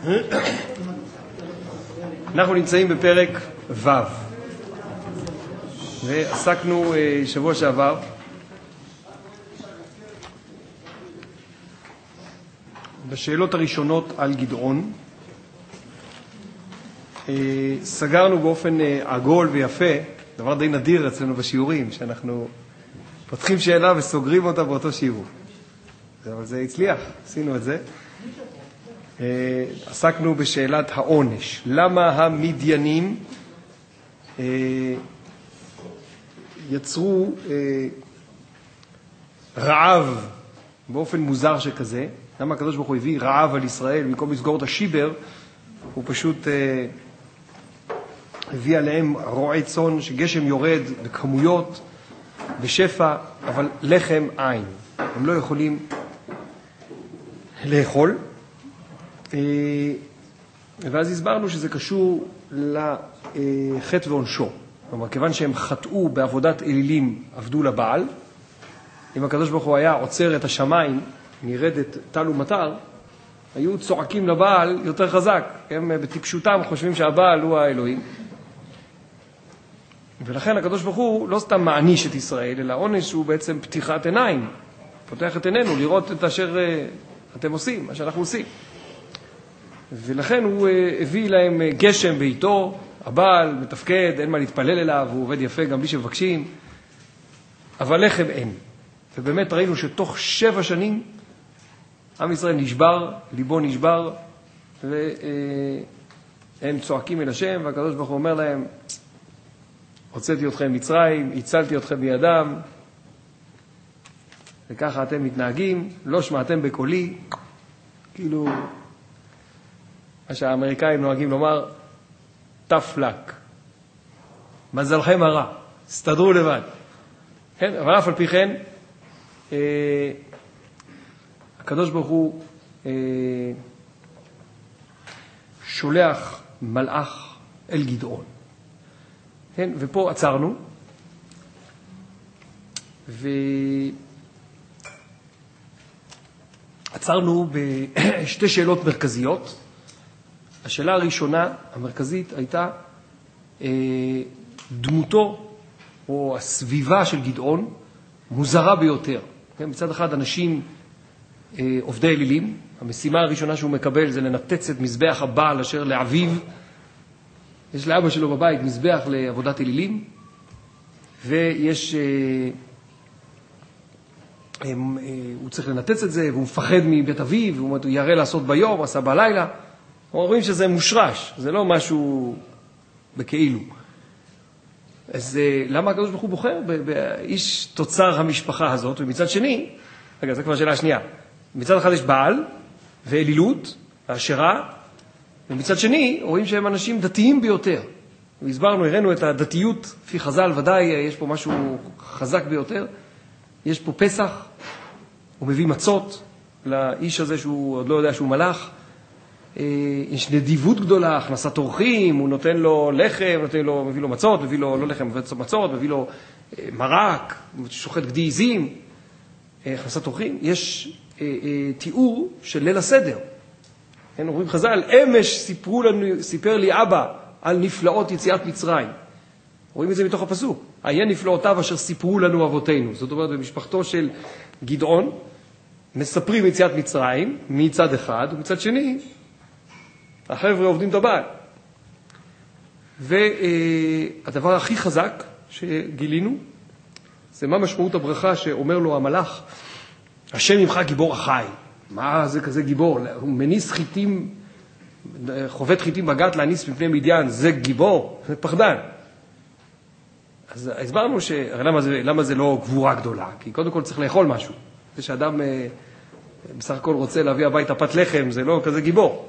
אנחנו נמצאים בפרק ו' ועסקנו שבוע שעבר בשאלות הראשונות על גדעון. סגרנו באופן עגול ויפה, דבר די נדיר אצלנו בשיעורים, שאנחנו פותחים שאלה וסוגרים אותה באותו שיעור. אבל זה הצליח, עשינו את זה. עסקנו בשאלת העונש. למה המדיינים יצרו רעב באופן מוזר שכזה? למה הקדוש ברוך הוא הביא רעב על ישראל? במקום לסגור את השיבר, הוא פשוט הביא עליהם רועי צאן, שגשם יורד בכמויות, בשפע, אבל לחם אין. הם לא יכולים לאכול. ואז הסברנו שזה קשור לחטא ועונשו. כלומר, כיוון שהם חטאו בעבודת אלילים, עבדו לבעל, אם הקדוש ברוך הוא היה עוצר את השמיים, נרדת טל ומטר, היו צועקים לבעל יותר חזק. הם בטיפשותם חושבים שהבעל הוא האלוהים. ולכן הקדוש ברוך הוא לא סתם מעניש את ישראל, אלא עונש הוא בעצם פתיחת עיניים. פותח את עינינו לראות את אשר אתם עושים, מה שאנחנו עושים. ולכן הוא הביא להם גשם בעיתו, הבעל מתפקד, אין מה להתפלל אליו, הוא עובד יפה גם בלי שמבקשים, אבל לחם אין. ובאמת ראינו שתוך 7 שנים עם ישראל נשבר, ליבו נשבר, והם צועקים אל השם, והקדוש ברוך הוא אומר להם, הוצאתי אתכם מצרים, הצלתי אתכם בידם, וככה אתם מתנהגים, לא שמעתם בקולי, כאילו, מה שהאמריקאים נוהגים לומר, tough luck. מזלכם הרע, הסתדרו לבד. כן? אבל אף על פי כן, הקדוש ברוך הוא שולח מלאך אל גדעון. כן? ופה עצרנו, ועצרנו בשתי שאלות מרכזיות. השאלה הראשונה, המרכזית, הייתה דמותו או הסביבה של גדעון מוזרה ביותר. כן? מצד אחד אנשים עובדי אלילים, המשימה הראשונה שהוא מקבל זה לנתץ את מזבח הבעל אשר לאביו. יש לאבא שלו בבית מזבח לעבודת אלילים, ויש, הוא צריך לנתץ את זה, והוא מפחד מבית אביו, והוא יראה לעשות ביום, עשה בלילה. אומרים שזה מושרש, זה לא משהו בכאילו. אז למה הקדוש ברוך הוא בוחר באיש תוצר המשפחה הזאת? ומצד שני, רגע, זו כבר שאלה השנייה. מצד אחד יש בעל ואלילות, העשרה, ומצד שני רואים שהם אנשים דתיים ביותר. והסברנו, הראינו את הדתיות, לפי חז"ל ודאי יש פה משהו חזק ביותר. יש פה פסח, הוא מביא מצות לאיש הזה שהוא עוד לא יודע שהוא מלאך. יש נדיבות גדולה, הכנסת אורחים, הוא נותן לו לחם, מביא לו מצות, מביא לו לא לחם, מצות, מביא לו מרק, שוחט גדי עזים, הכנסת אורחים. יש תיאור של ליל הסדר. כן, אומרים חז"ל, אמש סיפר לי אבא על נפלאות יציאת מצרים. רואים את זה מתוך הפסוק. היה נפלאותיו אשר סיפרו לנו אבותינו. זאת אומרת, במשפחתו של גדעון, מספרים יציאת מצרים מצד אחד, ומצד שני, החבר'ה עובדים את הבעל. והדבר הכי חזק שגילינו, זה מה משמעות הברכה שאומר לו המלאך, השם ממך גיבור החי. מה זה כזה גיבור? הוא מניס חיטים, חובט חיטים בגת להניס מפני מדיין, זה גיבור? זה פחדן. אז הסברנו למה זה לא גבורה גדולה, כי קודם כל צריך לאכול משהו. זה שאדם בסך הכל רוצה להביא הביתה פת לחם, זה לא כזה גיבור.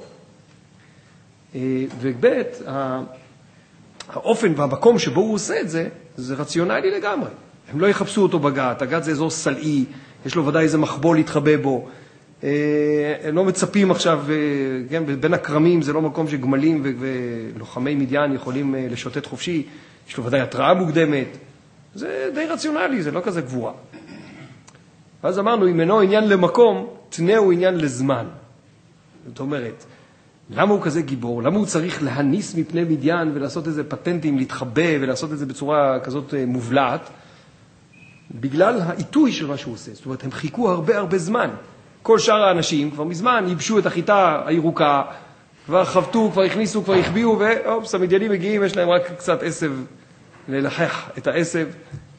ובית, האופן והמקום שבו הוא עושה את זה, זה רציונלי לגמרי. הם לא יחפשו אותו בגת, הגת זה אזור סלעי, יש לו ודאי איזה מחבול להתחבא בו. הם לא מצפים עכשיו, כן, בין הקרמים זה לא מקום שגמלים ולוחמי מדיין יכולים לשוטט חופשי, יש לו ודאי התראה מוקדמת. זה די רציונלי, זה לא כזה גבורה. ואז אמרנו, אם אינו עניין למקום, תנאו עניין לזמן. זאת אומרת, למה הוא כזה גיבור? למה הוא צריך להניס מפני מדיין ולעשות איזה פטנטים, להתחבא ולעשות את זה בצורה כזאת מובלעת? בגלל העיתוי של מה שהוא עושה. זאת אומרת, הם חיכו הרבה זמן. כל שאר האנשים כבר מזמן ייבשו את החיטה הירוקה, כבר חבטו, כבר הכניסו, כבר החביאו, ואופס, המדיינים מגיעים, יש להם רק קצת עשב ללחך את העשב.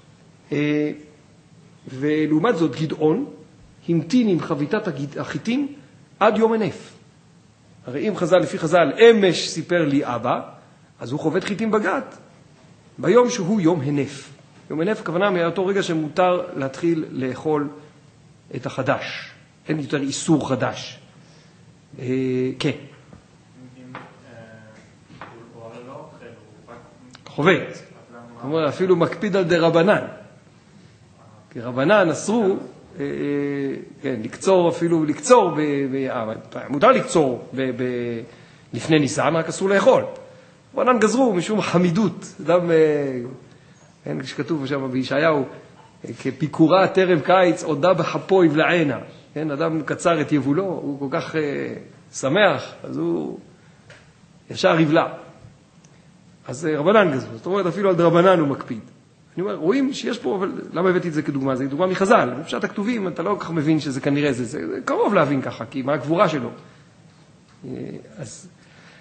ולעומת זאת, גדעון המתין עם חביתת החיטים עד יום הנף. הרי אם חז"ל, לפי חז"ל, אמש סיפר לי אבא, אז הוא חובט חיטים בגת, ביום שהוא יום הנף. יום הנף הכוונה מאותו רגע שמותר להתחיל לאכול את החדש. אין יותר איסור חדש. כן. חובט. זאת אומרת, אפילו מקפיד על דרבנן. כי רבנן אסרו, לקצור אפילו, לקצור, מותר לקצור לפני ניסן, רק אסור לאכול. רבנן גזרו משום חמידות. אדם, כשכתוב שם בישעיהו, כפיקורה טרם קיץ, עודה בחפו יבלענה. אדם קצר את יבולו, הוא כל כך שמח, אז הוא ישר יבלע. אז רבנן גזרו, זאת אומרת, אפילו על דרבנן הוא מקפיד. אני אומר, רואים שיש פה, אבל למה הבאתי את זה כדוגמה? זה דוגמה מחז"ל. בפשט הכתובים, אתה לא כל כך מבין שזה כנראה זה קרוב להבין ככה, כי מה הגבורה שלו. אז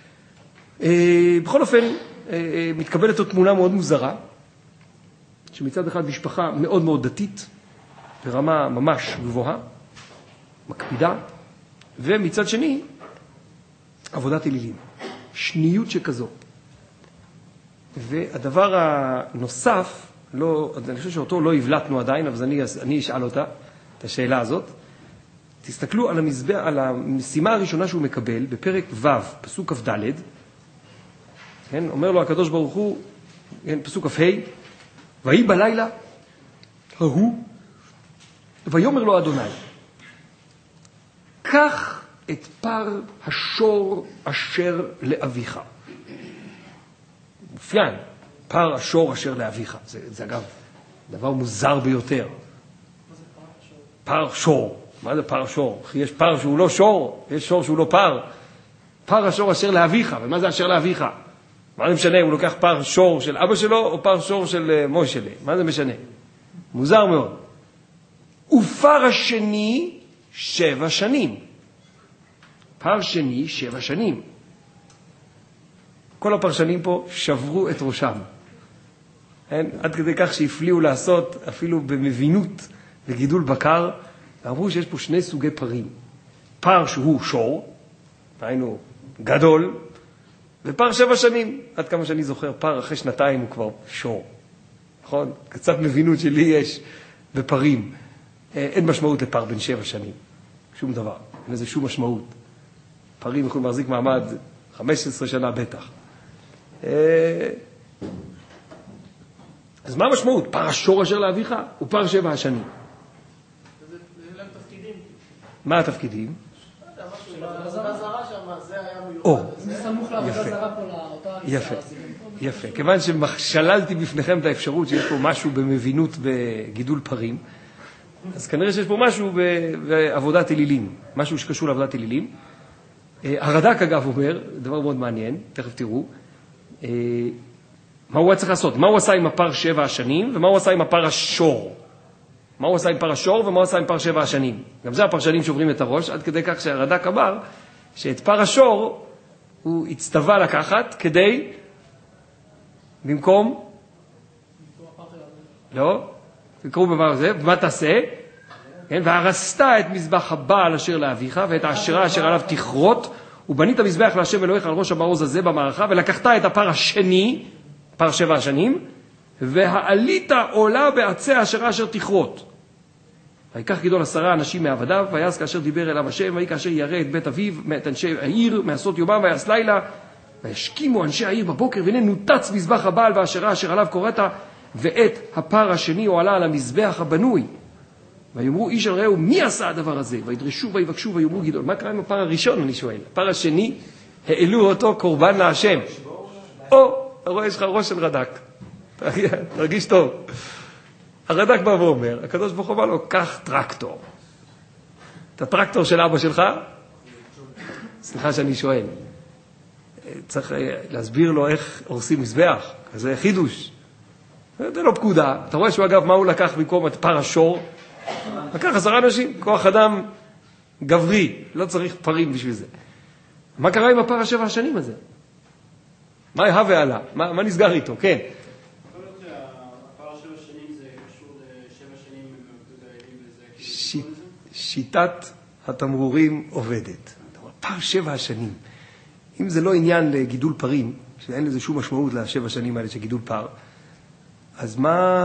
בכל אופן, מתקבלת עוד תמונה מאוד מוזרה, שמצד אחד משפחה מאוד מאוד דתית, ברמה ממש גבוהה, מקפידה, ומצד שני, עבודת אלילים. שניות שכזו. והדבר הנוסף, אני חושב שאותו לא הבלטנו עדיין, אבל אני אשאל אותה, את השאלה הזאת. תסתכלו על המשימה הראשונה שהוא מקבל, בפרק ו', פסוק כ"ד, אומר לו הקדוש ברוך הוא, פסוק כ"ה, ויהי בלילה ההוא, ויאמר לו אדוני, קח את פר השור אשר לאביך. מופיין, פר השור אשר לאביך. זה אגב דבר מוזר ביותר. מה זה פר השור? פר שור. מה זה פר שור? יש פר שהוא לא שור, יש שור שהוא לא פר. פר השור אשר לאביך. ומה זה אשר לאביך? מה זה משנה? הוא לוקח פר שור של אבא שלו או פר שור של מוישה? מה זה משנה? מוזר מאוד. ופר השני 7 שנים. פר שני 7 שנים. כל הפרשנים פה שברו את ראשם. עד כדי כך שהפליאו לעשות אפילו במבינות וגידול בקר, ואמרו שיש פה 2 סוגי פרים. פר שהוא שור, היינו גדול, ופר 7 שנים. עד כמה שאני זוכר, פר אחרי 2 הוא כבר שור. נכון? קצת מבינות שלי יש בפרים. אין משמעות לפר בן 7 שנים. שום דבר. אין לזה שום משמעות. פרים יכולים להחזיק מעמד 15 שנה בטח. אז מה המשמעות? פר השור אשר לאביך הוא פר 7 שנים. זה להם תפקידים. מה התפקידים? בזרה שם, זה היה מיוחד. זה סמוך לעבודה זרה פה לאותה... יפה. כיוון ששללתי בפניכם את האפשרות שיש פה משהו במבינות בגידול פרים, אז כנראה שיש פה משהו בעבודת אלילים, משהו שקשור לעבודת אלילים. הרד"ק אגב אומר, דבר מאוד מעניין, תכף תראו, מה הוא צריך לעשות? מה הוא עשה עם הפר 7 השנים, ומה הוא עשה עם הפר השור? מה הוא עשה עם פר השור, ומה הוא עשה עם פר 7 השנים? גם זה הפרשנים שעוברים את הראש, עד כדי כך שהרד"ק אמר, שאת פר השור הוא הצטווה לקחת כדי, במקום, לא, תקראו במה זה, ומה תעשה? והרסת את מזבח הבעל אשר לאביך, ואת האשרה אשר עליו תכרות, ובנית מזבח להשם אלוהיך על ראש המעוז הזה במערכה, ולקחת את הפר השני, פר 7 השנים, והעלית עולה בעצי האשרה אשר תכרות. ויקח גדעון 10 אנשים מעבדיו, ויעש כאשר דיבר אליו השם, ויהי כאשר ירא את בית אביו, את אנשי העיר, מעשות יומם ויעש לילה, וישכימו אנשי העיר בבוקר, והנה נותץ מזבח הבעל והאשרה אשר עליו קוראת, ואת הפר השני הועלה על המזבח הבנוי. ויאמרו איש על רעהו, מי עשה הדבר הזה? וידרשו ויבקשו ויאמרו גדעון. מה קרה עם הפר הראשון, אני שואל? הפר השני, העלו אותו קורבן להשם. או, אתה רואה, יש לך ראש של רד"ק. תרגיש טוב. הרד"ק בא ואומר, הקדוש ברוך הוא אמר לו, קח טרקטור. את הטרקטור של אבא שלך, סליחה שאני שואל, צריך להסביר לו איך הורסים מזבח, זה חידוש. זה לא פקודה. אתה רואה שהוא אגב, מה הוא לקח במקום את פר השור? לקח 10 אנשים, כוח אדם גברי, לא צריך פרים בשביל זה. מה קרה עם הפר 7 השנים הזה? מה היה ועלה? מה נסגר איתו? כן. יכול להיות שהפר 7 שנים זה קשור ל7 שנים בזה. שיטת התמרורים עובדת. פר 7 השנים. אם זה לא עניין לגידול פרים, שאין לזה שום משמעות ל7 שנים האלה של גידול פר, אז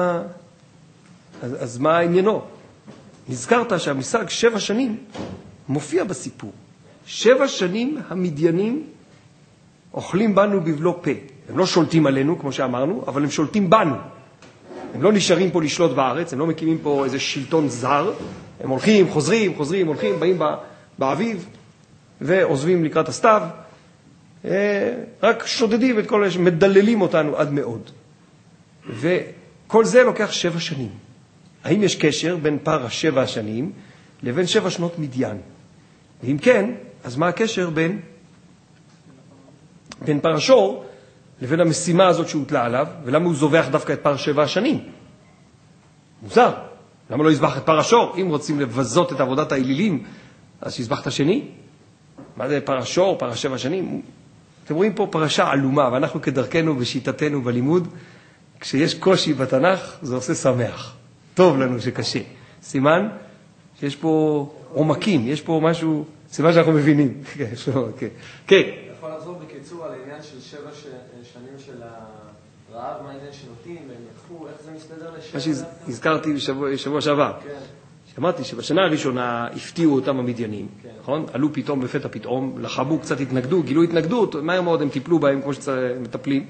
מה העניינו? נזכרת שהמשג 7 שנים מופיע בסיפור. 7 שנים המדיינים אוכלים בנו בבלו פה. הם לא שולטים עלינו, כמו שאמרנו, אבל הם שולטים בנו. הם לא נשארים פה לשלוט בארץ, הם לא מקימים פה איזה שלטון זר. הם הולכים, חוזרים, הולכים, באים באביב, ועוזבים לקראת הסתיו. רק שודדים את כל אלה, מדללים אותנו עד מאוד. וכל זה לוקח 7 שנים. האם יש קשר בין פר 7 השנים לבין 7 שנות מדיין? ואם כן, אז מה הקשר בין פר השור לבין המשימה הזאת שהוטלה עליו, ולמה הוא זובח דווקא את פר 7 השנים? מוזר. למה לא יזבח את פר השור? אם רוצים לבזות את עבודת האלילים, אז שיזבח את השני. מה זה פר השור, פר 7 שנים? אתם רואים פה פרשה עלומה, ואנחנו כדרכנו בשיטתנו בלימוד, כשיש קושי בתנ"ך, זה עושה שמח. טוב לנו שקשה. סימן שיש פה עומקים, יש פה משהו, סימן שאנחנו מבינים. כן. אתה יכול לחזור בקיצור על העניין של 7 שנים של הרעב, מה העניין שנותנים, והם יקפו, איך זה מסתדר לשבע? מה שהזכרתי בשבוע שעבר. כן. שמעתי שבשנה הראשונה הפתיעו אותם המדיינים, נכון? עלו פתאום בפתע פתאום, לחמו, קצת התנגדו, גילו התנגדות, מהר מאוד הם טיפלו בהם כמו שמטפלים,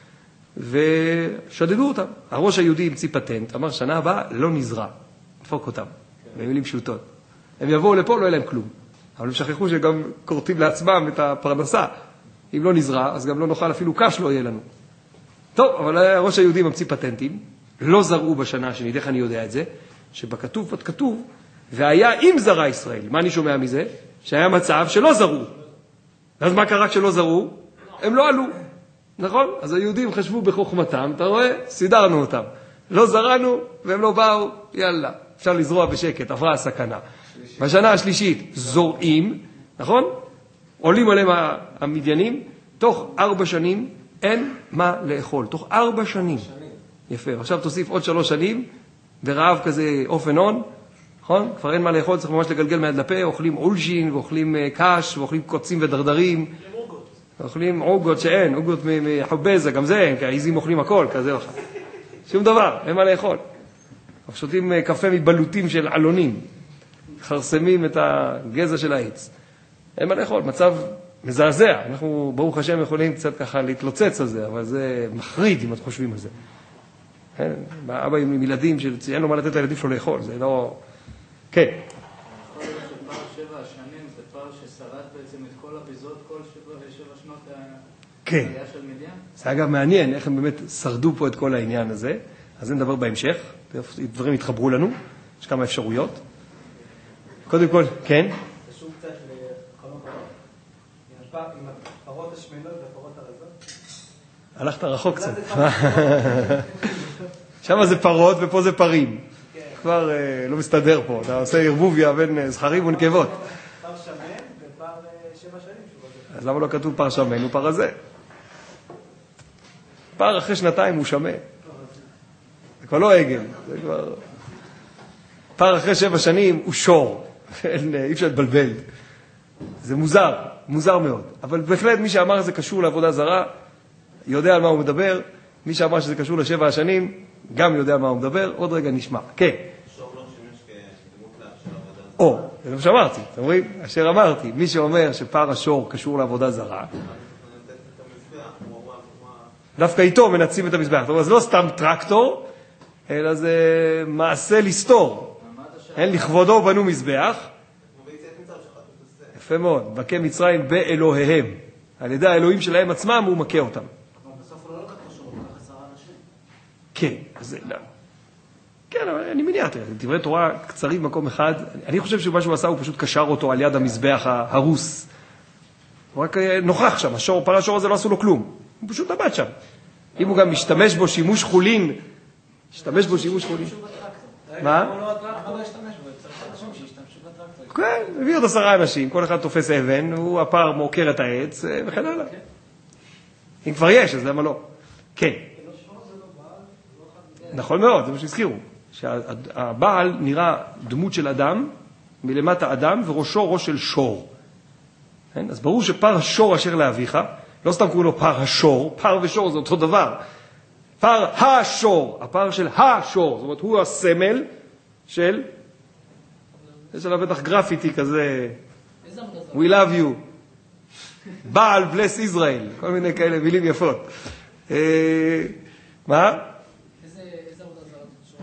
ושדדו אותם. הראש היהודי המציא פטנט, אמר שנה הבאה לא נזרע, דפוק אותם, במילים פשוטות. הם יבואו לפה, לא יהיה להם כלום. אבל הם שכחו שגם קורטים לעצמם את הפרנסה. אם לא נזרע, אז גם לא נאכל אפילו קש לא יהיה לנו. טוב, אבל הראש היהודי ממציא פטנטים, לא זרעו בשנה השנית, איך אני יודע את זה? שבכתוב עוד כתוב, והיה אם זרע ישראל. מה אני שומע מזה? שהיה מצב שלא זרעו. אז מה קרה כשלא זרעו? הם לא עלו. נכון? אז היהודים חשבו בחוכמתם, אתה רואה? סידרנו אותם. לא זרענו והם לא באו, יאללה. אפשר לזרוע בשקט, עברה הסכנה. בשנה השלישית זורעים, נכון? עולים עליהם המדיינים, תוך 4 שנים אין מה לאכול. תוך 4 שנים. יפה. עכשיו תוסיף עוד 3 שנים, ברעב כזה אופן און, נכון? כבר אין מה לאכול, צריך ממש לגלגל מיד לפה, אוכלים אולז'ין, ואוכלים קש, ואוכלים קוצים ודרדרים. אוכלים עוגות שאין, עוגות מחובזה, גם זה אין, כי העיזים אוכלים הכל, כזה לא חד. שום דבר, אין מה לאכול. שותים קפה מבלוטים של עלונים, חרסמים את הגזע של העץ. אין מה לאכול, מצב מזעזע. אנחנו, ברוך השם, יכולים קצת ככה להתלוצץ על זה, אבל זה מחריד אם את חושבים על זה. אבא עם ילדים שאין לו מה לתת לילדים שלו לאכול, זה לא... כן. יכול להיות שפער 7 השנים זה פער ששרד בעצם את כל הביזות, כל 7 שנות העלייה של מדיין? זה אגב מעניין איך הם באמת שרדו פה את כל העניין הזה, אז זה נדבר בהמשך, דברים התחברו לנו, יש כמה אפשרויות. קודם כל, כן? קשור קצת לחלום פרות, עם הפרות השמנות והפרות הרזות? הלכת רחוק קצת. שם זה פרות ופה זה פרים. כבר לא מסתדר פה, אתה עושה ערבוביה בין זכרים ונקבות. פר שמן ופר 7 שנים. אז למה לא כתוב פר שמן? הוא פר הזה. פר אחרי 2 הוא שמן. זה כבר לא עגל, זה כבר... פר אחרי 7 שנים הוא שור. אי אפשר להתבלבל. זה מוזר, מוזר מאוד. אבל בהחלט מי שאמר שזה קשור לעבודה זרה, יודע על מה הוא מדבר. מי שאמר שזה קשור ל7 השנים, גם יודע על מה הוא מדבר. עוד רגע נשמע. כן. שור לא שימש כדמות של עבודה זרה. זה מה שאמרתי. אתם רואים? אשר אמרתי. מי שאומר שפר השור קשור לעבודה זרה, דווקא איתו מנצים את המזבח. זאת אומרת, זה לא סתם טרקטור, אלא זה מעשה לסתור. אין לכבודו בנו מזבח. יפה מאוד. בקי מצרים באלוהיהם. על ידי האלוהים שלהם עצמם הוא מכה אותם. בסוף הוא לא לקח לשור, הוא לקח 10 אנשים. כן, אז כן, אבל אני מניח, דברי תורה קצרים במקום אחד. אני חושב שמה שהוא עשה הוא פשוט קשר אותו על יד המזבח הרוס. הוא רק נוכח שם, פר השור הזה לא עשו לו כלום. הוא פשוט עבד שם. אם הוא גם משתמש בו שימוש חולין, מה? כן, הביא עוד 10 אנשים, כל אחד תופס אבן, הוא הפר מוקר את העץ, וכן הלאה. אם כבר יש, אז למה לא? כן. נכון מאוד, זה מה שהזכירו. שהבעל נראה דמות של אדם, מלמטה אדם, וראשו ראש של שור. אז ברור שפר השור אשר לאביך, לא סתם קוראים לו פר השור, פר ושור זה אותו דבר. פר השור, הפר של השור, זאת אומרת, הוא הסמל של, יש עליו בטח גרפיטי כזה, We love you, בעל bless Israel, כל מיני כאלה מילים יפות. מה? איזה עבודה זרה זה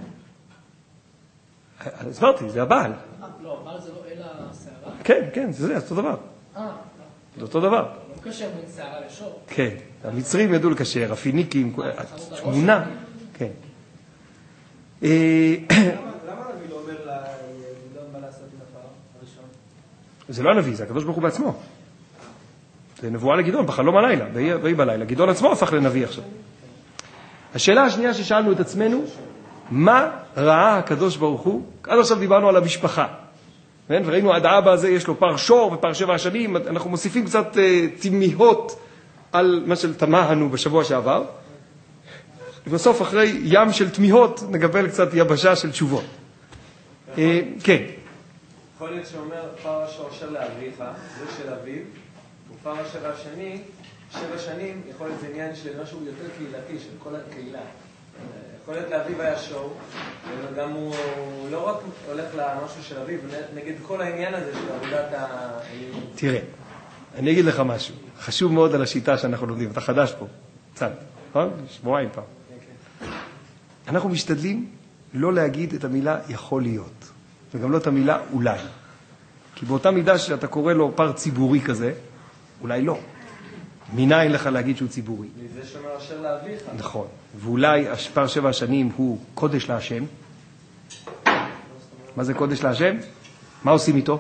שור? הסברתי, זה הבעל. לא, הבעל זה לא אלא שערה? כן, כן, זה אותו דבר. זה אותו דבר. לא קשר בין שערה לשור. כן, המצרים ידעו לקשר, הפיניקים, התמונה. כן. למה הנביא לא אומר לגדעון מה לעשות עם הפר הראשון? זה לא הנביא, זה הקדוש ברוך הוא בעצמו. זה נבואה לגדעון, בחלום הלילה, ויהי בלילה. גדעון עצמו הפך לנביא עכשיו. השאלה השנייה ששאלנו את עצמנו, מה ראה הקדוש ברוך הוא? עד עכשיו דיברנו על המשפחה. וראינו עד האבא הזה יש לו פר שור ופר 7 שנים, אנחנו מוסיפים קצת תמיהות על מה שתמהנו בשבוע שעבר. ובסוף אחרי ים של תמיהות נקבל קצת יבשה של תשובות. כן. יכול להיות שאומר פר השור אשר לאביך, זה של אביו, ופר השבע השני, 7 שנים, יכול להיות זה עניין של משהו יותר קהילתי, של כל הקהילה. יכול להיות לאביו היה שור, וגם הוא לא רק הולך למשהו של אביו, נגד כל העניין הזה של עבודת תראה, אני אגיד לך משהו, חשוב מאוד על השיטה שאנחנו לומדים, אתה חדש פה, קצת, נכון? שבועיים פעם. אנחנו משתדלים לא להגיד את המילה יכול להיות, וגם לא את המילה אולי. כי באותה מידה שאתה קורא לו פר ציבורי כזה, אולי לא. מניין לך להגיד שהוא ציבורי. מזה שאומר אשר לאביך. נכון. ואולי פר 7 שנים הוא קודש להשם. מה זה קודש להשם? מה עושים איתו?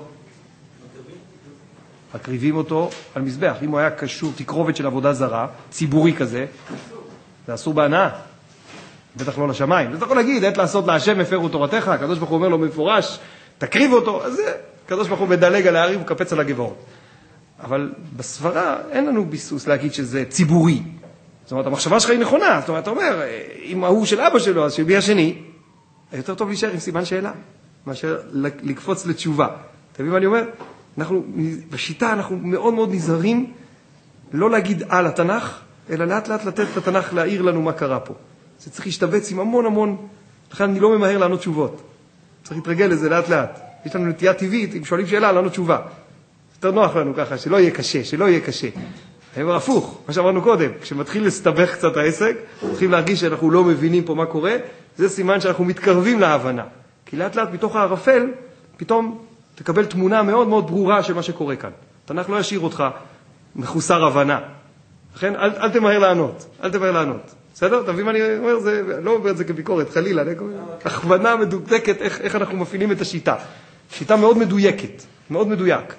מקריבים אותו על מזבח. אם הוא היה קשור, תקרובת של עבודה זרה, ציבורי כזה, זה אסור בהנאה. בטח לא לשמיים. אתה יכול להגיד, עת לעשות להשם הפרו תורתך, הקדוש ברוך הוא אומר לו מפורש, תקריב אותו, אז זה, הקדוש ברוך הוא מדלג על הערים וקפץ על הגבעות. אבל בסברה אין לנו ביסוס להגיד שזה ציבורי. זאת אומרת, המחשבה שלך היא נכונה. זאת אומרת, אתה אומר, אם ההוא של אבא שלו, אז שבי השני, יותר טוב להישאר עם סימן שאלה, מאשר לקפוץ לתשובה. אתה מבין מה אני אומר? בשיטה אנחנו מאוד מאוד נזהרים לא להגיד על התנ"ך, אלא לאט לאט לתת את התנ"ך להעיר לנו מה קרה פה. זה צריך להשתבץ עם המון המון, לכן אני לא ממהר לענות תשובות. צריך להתרגל לזה לאט לאט. יש לנו נטייה טבעית, אם שואלים שאלה, לענות תשובה. יותר נוח לנו ככה, שלא יהיה קשה, שלא יהיה קשה. אני אומר הפוך, מה שאמרנו קודם, כשמתחיל להסתבך קצת העסק, מתחילים להרגיש שאנחנו לא מבינים פה מה קורה, זה סימן שאנחנו מתקרבים להבנה. כי לאט לאט מתוך הערפל, פתאום תקבל תמונה מאוד מאוד ברורה של מה שקורה כאן. התנ"ך לא ישאיר אותך מחוסר הבנה. לכן אל תמהר לענות, אל תמהר לענות. בסדר? אתה מבין מה אני אומר? לא אומר את זה כביקורת, חלילה. הכוונה מדוקדקת איך אנחנו מפעילים את השיטה. שיטה מאוד מדויקת, מאוד מדויק.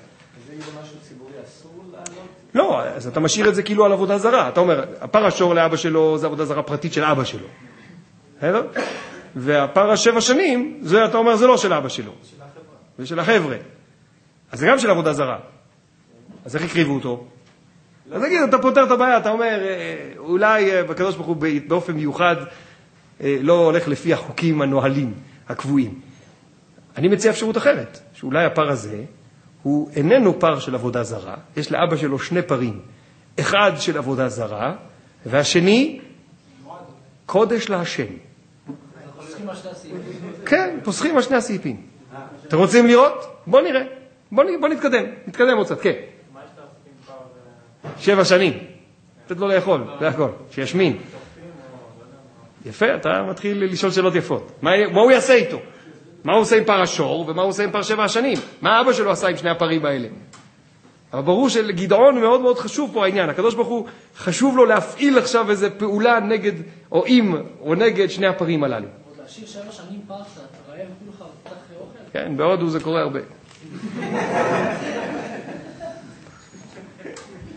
לא, אז אתה משאיר את זה כאילו על עבודה זרה. אתה אומר, הפר השור לאבא שלו זה עבודה זרה פרטית של אבא שלו. בסדר? והפר 7 שנים, זה אתה אומר, זה לא של אבא שלו. זה של החבר'ה. אז זה גם של עבודה זרה. אז איך הקריבו אותו? אז נגיד, אתה פותר את הבעיה, אתה אומר, אולי בקדוש ברוך הוא באופן מיוחד לא הולך לפי החוקים הנוהלים, הקבועים. אני מציע אפשרות אחרת, שאולי הפר הזה הוא איננו פר של עבודה זרה, יש לאבא שלו 2 פרים, אחד של עבודה זרה, והשני קודש להשם. פוסחים על 2 הסעיפים. כן, פוסחים על 2 הסעיפים. אתם רוצים לראות? בוא נראה. בוא נתקדם. נתקדם עוד קצת, כן. 7 שנים. לתת לו לאכול, זה הכל. שישמין. יפה, אתה מתחיל לשאול שאלות יפות. מה הוא יעשה איתו? מה הוא עושה עם פר השור, ומה הוא עושה עם פר 7 השנים? מה אבא שלו עשה עם 2 הפרים האלה? אבל ברור שלגדעון מאוד מאוד חשוב פה העניין. הקדוש ברוך הוא חשוב לו להפעיל עכשיו איזו פעולה נגד, או עם, או נגד 2 הפרים הללו. עוד להשאיר 7 שנים פרסה, אתה רעב כולך פתח אוכל? כן, בהודו זה קורה הרבה.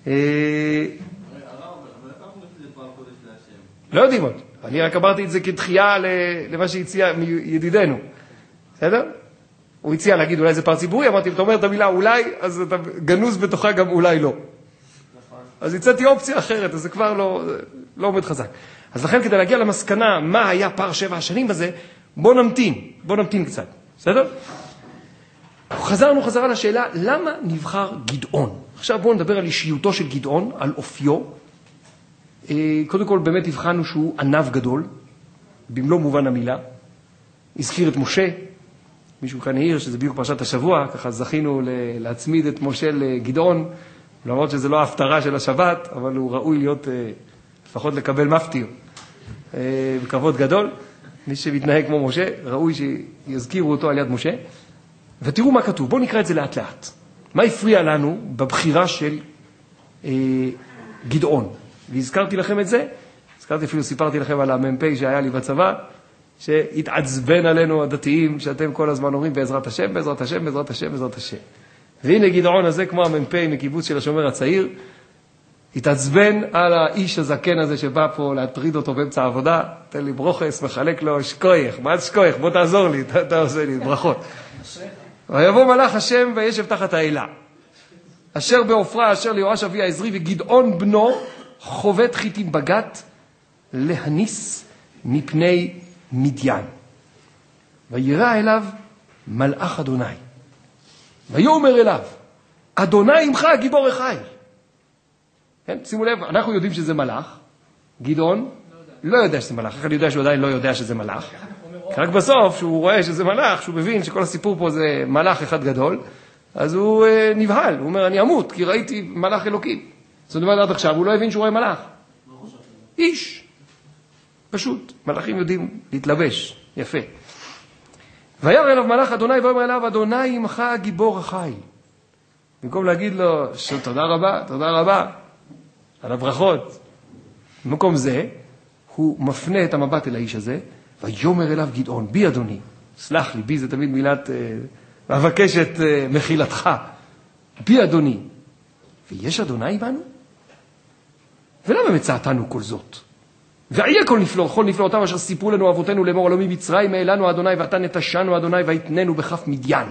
לא יודעים עוד. אני רק אמרתי את זה כדחייה למה שהציע ידידנו. בסדר? הוא הציע להגיד אולי זה פר ציבורי, אמרתי, אם אתה אומר את המילה אולי, אז אתה גנוז בתוכה גם אולי לא. אז הצעתי אופציה אחרת, אז זה כבר לא עומד חזק. אז לכן כדי להגיע למסקנה מה היה פער 7 השנים הזה, בוא נמתין קצת. בסדר? חזרנו חזרה לשאלה, למה נבחר גדעון? עכשיו בואו נדבר על אישיותו של גדעון, על אופיו. קודם כל באמת הבחנו שהוא ענב גדול, במלוא מובן המילה. הזכיר את משה, מישהו כאן העיר שזה בדיוק פרשת השבוע, ככה זכינו להצמיד את משה לגדעון, למרות שזה לא ההפטרה של השבת, אבל הוא ראוי להיות, לפחות לקבל מפטיר, בכבוד גדול. מי שמתנהג כמו משה, ראוי שיזכירו אותו על יד משה. ותראו מה כתוב, בואו נקרא את זה לאט לאט. מה הפריע לנו בבחירה של גדעון? והזכרתי לכם את זה, אפילו סיפרתי לכם על המ"פ שהיה לי בצבא, שהתעצבן עלינו הדתיים, שאתם כל הזמן אומרים בעזרת השם, בעזרת השם, בעזרת השם, בעזרת השם. והנה גדעון הזה, כמו המ"פ מקיבוץ של השומר הצעיר, התעצבן על האיש הזקן הזה שבא פה להטריד אותו באמצע העבודה, תן לי ברוכס, מחלק לו שקוייך, מה זה שקוייך? בוא תעזור לי, אתה עושה לי ברכות. ויבוא מלאך השם וישב תחת האלה. אשר בעופרה, אשר ליואש אבי העזרי, וגדעון בנו חובט חיטים בגת, להניס מפני מדיין. וירא אליו מלאך אדוני. ויאמר אליו, אדוני עמך גיבור החיל. כן? שימו לב, אנחנו יודעים שזה מלאך. גדעון לא יודע שזה מלאך. אני יודע שהוא עדיין לא יודע שזה מלאך. רק בסוף, שהוא רואה שזה מלאך, שהוא מבין שכל הסיפור פה זה מלאך אחד גדול, אז הוא נבהל. הוא אומר, אני אמות, כי ראיתי מלאך אלוקים. זאת אומרת, עד עכשיו הוא לא הבין שהוא רואה מלאך. איש. פשוט. מלאכים יודעים להתלבש. יפה. וירא אליו מלאך אדוני, ויאמר אליו, אדוני עמך גיבור החיל. במקום להגיד לו, תודה רבה, תודה רבה, על הברכות. במקום זה, הוא מפנה את המבט אל האיש הזה, ויאמר אליו גדעון, בי אדוני, סלח לי, בי זה תמיד מילת, מבקש את מחילתך, בי אדוני, ויש אדוני בנו? ולמה מצאתנו כל זאת? ואיה כל נפלאותיו אשר סיפרו לנו אבותינו לאמור הלא ממצרים העלנו אדוני ואתה נטשנו אדוני ויתננו בכף מדיין.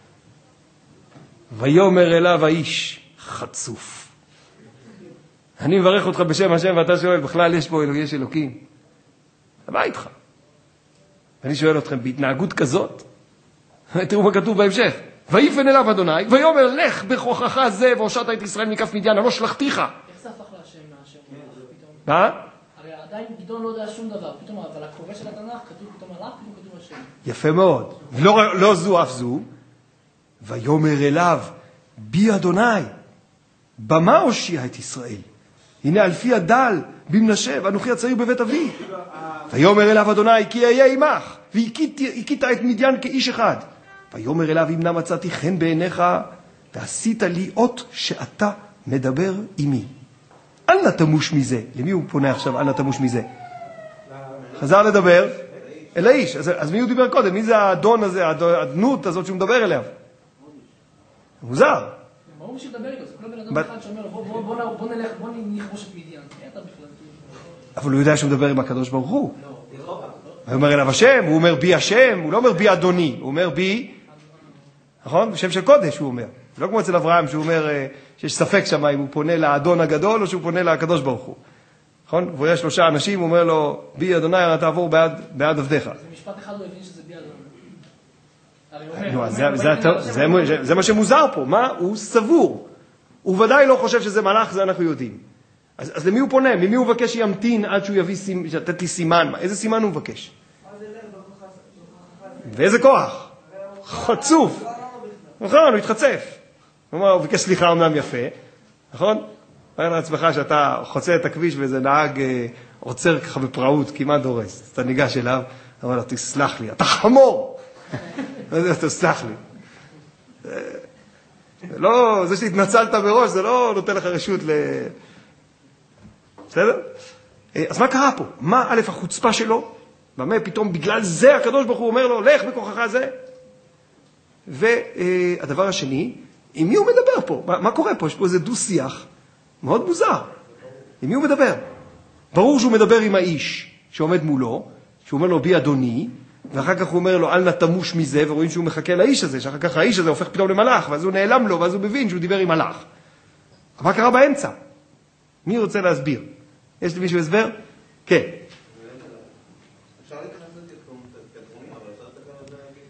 ויאמר אליו האיש חצוף. אני מברך אותך בשם השם ואתה שואל בכלל יש פה יש אלוקים. מה איתך? אני שואל אתכם בהתנהגות כזאת, תראו מה כתוב בהמשך. ויפן אליו אדוני ויאמר לך בכוחך זה והושעת את ישראל מכף מדיין הלא שלחתיך. איך זה הפך להשם מהשם? מה? עדיין גדעון לא יודע שום דבר, פתאום, אבל הקורא של התנ"ך כתוב פתאום עליו, פתאום כתוב השם. יפה מאוד. לא זו אף זו. ויאמר אליו, בי אדוני, במה הושיע את ישראל? הנה אלפי הדל במנשה, ואנוכי הצעיר בבית אבי. ויאמר אליו אדוני, כי אהיה עמך, והכית את מדיין כאיש אחד. ויאמר אליו, אם נא מצאתי חן בעיניך, ועשית לי אות שאתה מדבר עמי. אל נא תמוש מזה. למי הוא פונה עכשיו? אל נא תמוש מזה. חזר לדבר אל האיש. אז מי הוא דיבר קודם? מי זה האדון הזה, הדנות הזאת שהוא מדבר אליה? מוזר. ברור שדבר איתו, זה כל בן אדם אחד שאומר, בוא נלך, בוא נכבוש את מדיין. אבל הוא יודע שהוא מדבר עם הקדוש ברוך הוא. הוא אומר אליו השם, הוא אומר בי השם, הוא לא אומר בי אדוני, הוא אומר בי, נכון? בשם של קודש הוא אומר. לא כמו אצל אברהם שהוא אומר שיש ספק שם אם הוא פונה לאדון הגדול או שהוא פונה לקדוש ברוך הוא. נכון? והוא יש 3 אנשים, הוא אומר לו, בי אדוני, אנא תעבור בעד עבדיך. זה משפט אחד הוא הבין שזה בי אדוני. זה מה שמוזר פה. מה? הוא סבור. הוא ודאי לא חושב שזה מלאך, זה אנחנו יודעים. אז למי הוא פונה? ממי הוא מבקש שימתין עד שהוא יביא, שתת לי סימן? איזה סימן הוא מבקש? ואיזה כוח? חצוף. נכון, הוא התחצף. הוא ביקש סליחה אומנם יפה, נכון? ראיין לעצמך שאתה חוצה את הכביש ואיזה נהג עוצר ככה בפראות, כמעט דורס. אז אתה ניגש אליו, אבל תסלח לי, אתה חמור. תסלח לי. זה שהתנצלת בראש, זה לא נותן לך רשות בסדר? אז מה קרה פה? מה א' החוצפה שלו? במה פתאום בגלל זה הקדוש ברוך הוא אומר לו, לך בכוחך זה? והדבר השני, עם מי הוא מדבר פה? מה קורה פה? יש פה איזה דו-שיח מאוד מוזר. עם מי הוא מדבר? ברור שהוא מדבר עם האיש שעומד מולו, שהוא אומר לו בי אדוני, ואחר כך הוא אומר לו אל נא תמוש מזה, ורואים שהוא מחכה לאיש הזה, שאחר כך האיש הזה הופך פתאום למלאך, ואז הוא נעלם לו, ואז הוא מבין שהוא דיבר עם מלאך. מה קרה באמצע? מי רוצה להסביר? יש למישהו הסבר? כן. אפשר להתייחס לזה כתחומים, אבל אפשר לתקן על זה להגיד,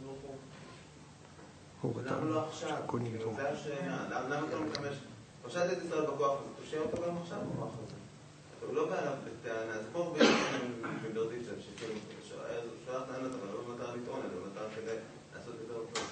למה לא עכשיו? זה השאלה, למה אתה לא מתחמש? פרשת את ישראל בכוח הזה, תושיע אותו גם עכשיו בכוח הזה. הוא לא בא אליו בטענה, זה כמו בברדיצ'ב, שכאילו, שלח לענות, אבל לא מטרה לטעון, אלא מטרה כדי לעשות יותר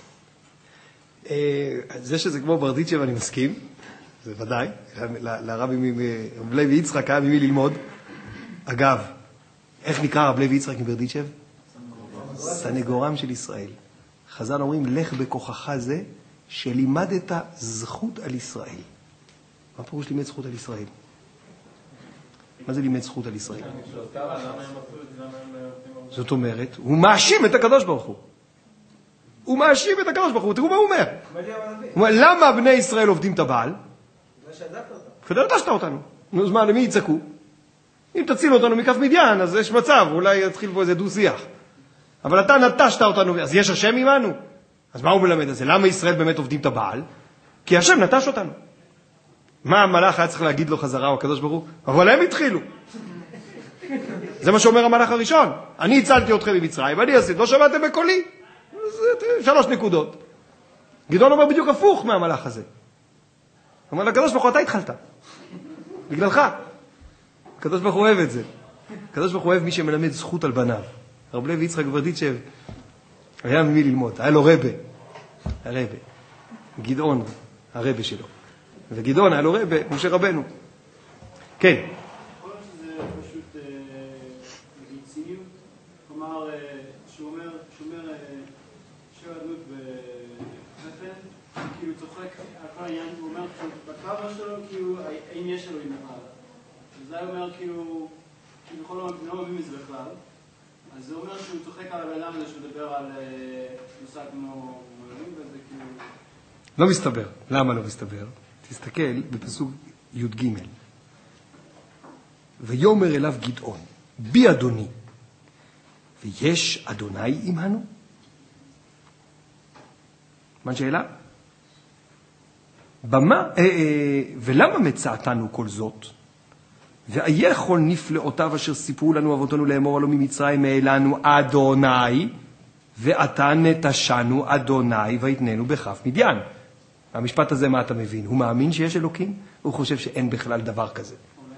טוב. זה שזה כמו ברדיצ'ב אני מסכים, זה ודאי, לרבי לוי יצחק היה ממי ללמוד. אגב, איך נקרא רבי לוי יצחק מברדיצ'ב? סנגורם של ישראל. חז"ל אומרים, לך בכוחך זה שלימדת זכות על ישראל. מה פירוש לימד זכות על ישראל? מה זה לימד זכות על ישראל? זאת אומרת, הוא מאשים את הקדוש ברוך הוא. הוא מאשים את הקדוש ברוך הוא. תראו מה הוא אומר. הוא אומר, למה בני ישראל עובדים את הבעל? כדי נטשת אותנו. נו, אז מה, למי יצעקו? אם תציל אותנו מכף מדיין, אז יש מצב, אולי יתחיל פה איזה דו-שיח. אבל אתה נטשת אותנו, אז יש השם עמנו. אז מה הוא מלמד על זה? למה ישראל באמת עובדים את הבעל? כי השם נטש אותנו. מה המלאך היה צריך להגיד לו חזרה או הקדוש ברוך הוא? אבל הם התחילו. זה מה שאומר המלאך הראשון. אני הצלתי אתכם ממצרים, אני עשיתי, לא שמעתם בקולי. 3 נקודות. גדעון אומר בדיוק הפוך מהמלאך הזה. הוא אומר לקדוש ברוך הוא, אתה התחלת. בגללך. הקדוש ברוך הוא אוהב את זה. הקדוש ברוך הוא אוהב מי שמלמד זכות על בניו. רבי לוי יצחק ברדיצ'ב היה ממי ללמוד. היה לו רבה. גדעון, הרבה שלו. וגדעון היה לו רבה, משה רבנו. כן. יכול להיות שזה פשוט ציניות, כלומר, שהוא אומר שיר הדמות בחפן, כאילו צוחק על כל העניין, הוא אומר בקרבה שלו, כאילו, האם יש אלוהים בכלל. אז זה אומר כאילו בכל לא מבין מזה בכלל. אז זה אומר שהוא צוחק על הבן אדם הזה שהוא מדבר על מושג כמו אלוהים, וזה כאילו... לא מסתבר. למה לא מסתבר? תסתכל בפסוק י"ג. ויאמר אליו גדעון, בי אדוני, ויש אדוני עמנו? מה שאלה? ולמה מצאתנו כל זאת? ויכול נפלאותיו אשר סיפרו לנו אבותינו לאמור עלו ממצרים העלנו אדוני, ועתה נטשנו אדוני ויתננו בכף מדיין. המשפט הזה מה אתה מבין? הוא מאמין שיש אלוקים? הוא חושב שאין בכלל דבר כזה.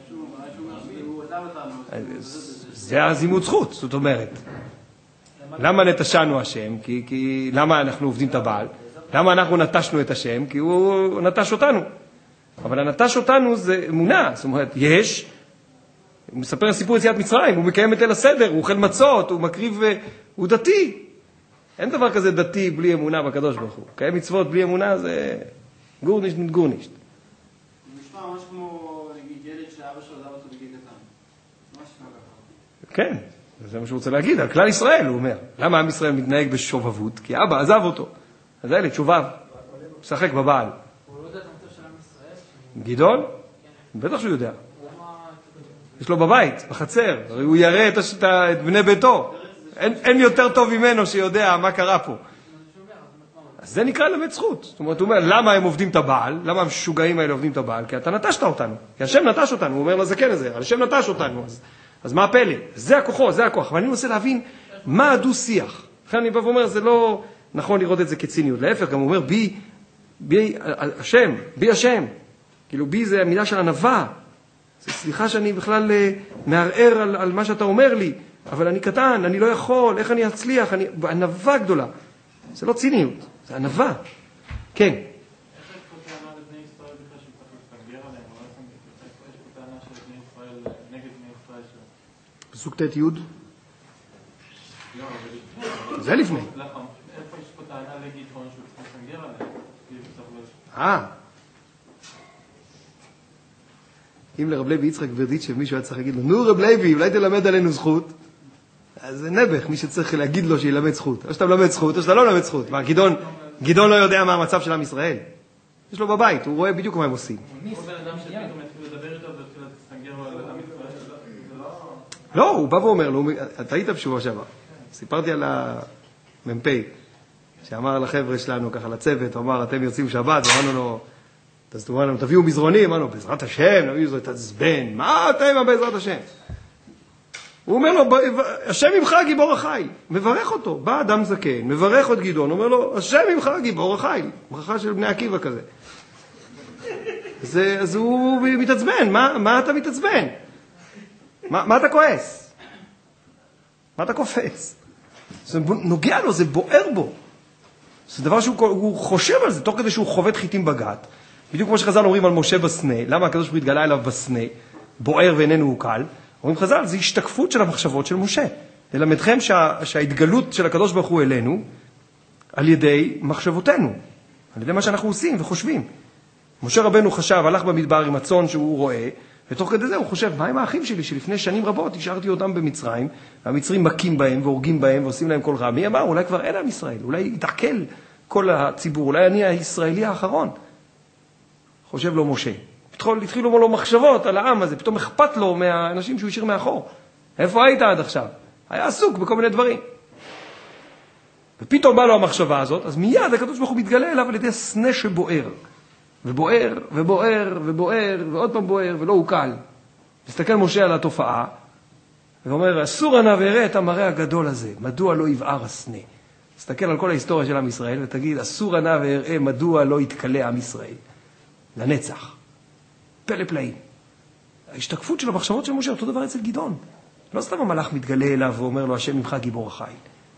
זה הזימות זכות, זאת אומרת. למה נטשנו השם? כי למה אנחנו עובדים את הבעל? למה אנחנו נטשנו את השם? כי הוא נטש אותנו. אבל הנטש אותנו זה אמונה. זאת אומרת, הוא מספר סיפור יציאת מצרים, הוא מקיים את ליל הסדר, הוא אוכל מצות, הוא מקריב, הוא דתי. אין דבר כזה דתי בלי אמונה בקדוש ברוך הוא. קיים מצוות בלי אמונה זה גורנישט מתגורנישט. זה נשמע ממש כמו, נגיד, ילד שאבא שלו עזב אותו בגיל קטן. ממש ככה. כן, זה מה שהוא רוצה להגיד, על כלל ישראל הוא אומר. למה עם ישראל מתנהג בשובבות? כי אבא עזב אותו. אז הילד שובב, משחק בבעל. הוא לא יודע את המצב של עם ישראל? גדעון? בטח שהוא יודע. יש לו בבית, בחצר, הרי הוא יראה את בני ביתו. אין יותר טוב ממנו שיודע מה קרה פה. אז זה נקרא למד זכות. זאת אומרת, הוא אומר, למה הם עובדים את הבעל? למה המשוגעים האלה עובדים את הבעל? כי אתה נטשת אותנו. כי השם נטש אותנו. הוא אומר לזקן הזה, השם נטש אותנו. אז מה הפלא? זה הכוחו, זה הכוח. אבל אני רוצה להבין מה הדו-שיח. לכן אני בא ואומר, זה לא נכון לראות את זה כציניות. להפך, גם הוא אומר, בי השם. כאילו, בי זה המילה של ענווה. סליחה שאני בכלל מערער על מה שאתה אומר לי. אבל אני קטן, אני לא יכול, איך אני אצליח? ענווה גדולה. זה לא ציניות, זה ענווה. כן. איך יש פה טענה לבני ישראל בכלל שצריך להתפגר עליהם? יש פה טענה של בני ישראל, נגד בני ישראל שלו. פסוק ת' י'? לא, זה לפני. איפה יש פה טענה לגדעון שהוא צריך להתפגר עליהם? אם לרב לוי יצחק ברדיצ'ב מישהו היה צריך להגיד לו, נו רב לוי, אולי תלמד עלינו זכות? אז זה נבח, מי שצריך להגיד לו שילמד זכות. או שאתה מלמד זכות, או שאתה לא מלמד זכות. מה, גדעון לא יודע מה המצב של עם ישראל? יש לו בבית, הוא רואה בדיוק מה הם עושים. הוא בן אדם שפתאום יתחיל לדבר איתו ויתחיל להסתגר לו על המצווה. לא, הוא בא ואומר לו, אתה היית בשבוע שעבר. סיפרתי על המ"פ, שאמר לחבר'ה שלנו, ככה לצוות, הוא אמר, אתם יוצאים שבת, ואמרנו לו, תביאו מזרונים, אמרנו, בעזרת השם, נביאו זאת עצבן, מה אתם בעזרת השם? הוא אומר לו, השם ממך גיבור החיל, מברך אותו, בא אדם זקן, מברך את גדעון, אומר לו, השם ממך גיבור החיל, ברכה של בני עקיבא כזה. אז הוא מתעצבן, מה אתה מתעצבן? מה אתה כועס? מה אתה קופץ? זה נוגע לו, זה בוער בו. זה דבר שהוא חושב על זה, תוך כדי שהוא חובט חיטים בגת. בדיוק כמו שחז"ל אומרים על משה בסנה, למה הקדוש ברוך הוא התגלה אליו בסנה, בוער ואיננו הוא קל? אומרים חז"ל, זה השתקפות של המחשבות של משה. ללמדכם שההתגלות של הקדוש ברוך הוא אלינו, על ידי מחשבותינו, על ידי מה שאנחנו עושים וחושבים. משה רבנו חשב, הלך במדבר עם הצאן שהוא רואה, ותוך כדי זה הוא חושב, מה עם האחים שלי שלפני שנים רבות השארתי אותם במצרים, והמצרים מכים בהם והורגים בהם ועושים להם כל רע. מי אמר? אולי כבר אין עם ישראל, אולי יתעכל כל הציבור, אולי אני הישראלי האחרון. חושב לו משה. התחילו לו מחשבות על העם הזה, פתאום אכפת לו מהאנשים שהוא השאיר מאחור. איפה היית עד עכשיו? היה עסוק בכל מיני דברים. ופתאום בא לו המחשבה הזאת, אז מיד הקדוש ברוך הוא מתגלה אליו על ידי סנה שבוער. ובוער, ובוער, ובוער, ועוד פעם בוער, ולא הוא קל. מסתכל משה על התופעה, ואומר, אסור הנא ויראה את המראה הגדול הזה, מדוע לא יבער הסנה? תסתכל על כל ההיסטוריה של עם ישראל, ותגיד, אסור הנא ויראה מדוע לא יתקלה עם ישראל. לנצח. פלא פלאים. ההשתקפות של המחשבות של משה, אותו דבר אצל גדעון. לא סתם המלאך מתגלה אליו ואומר לו, השם ממך גיבור החיל.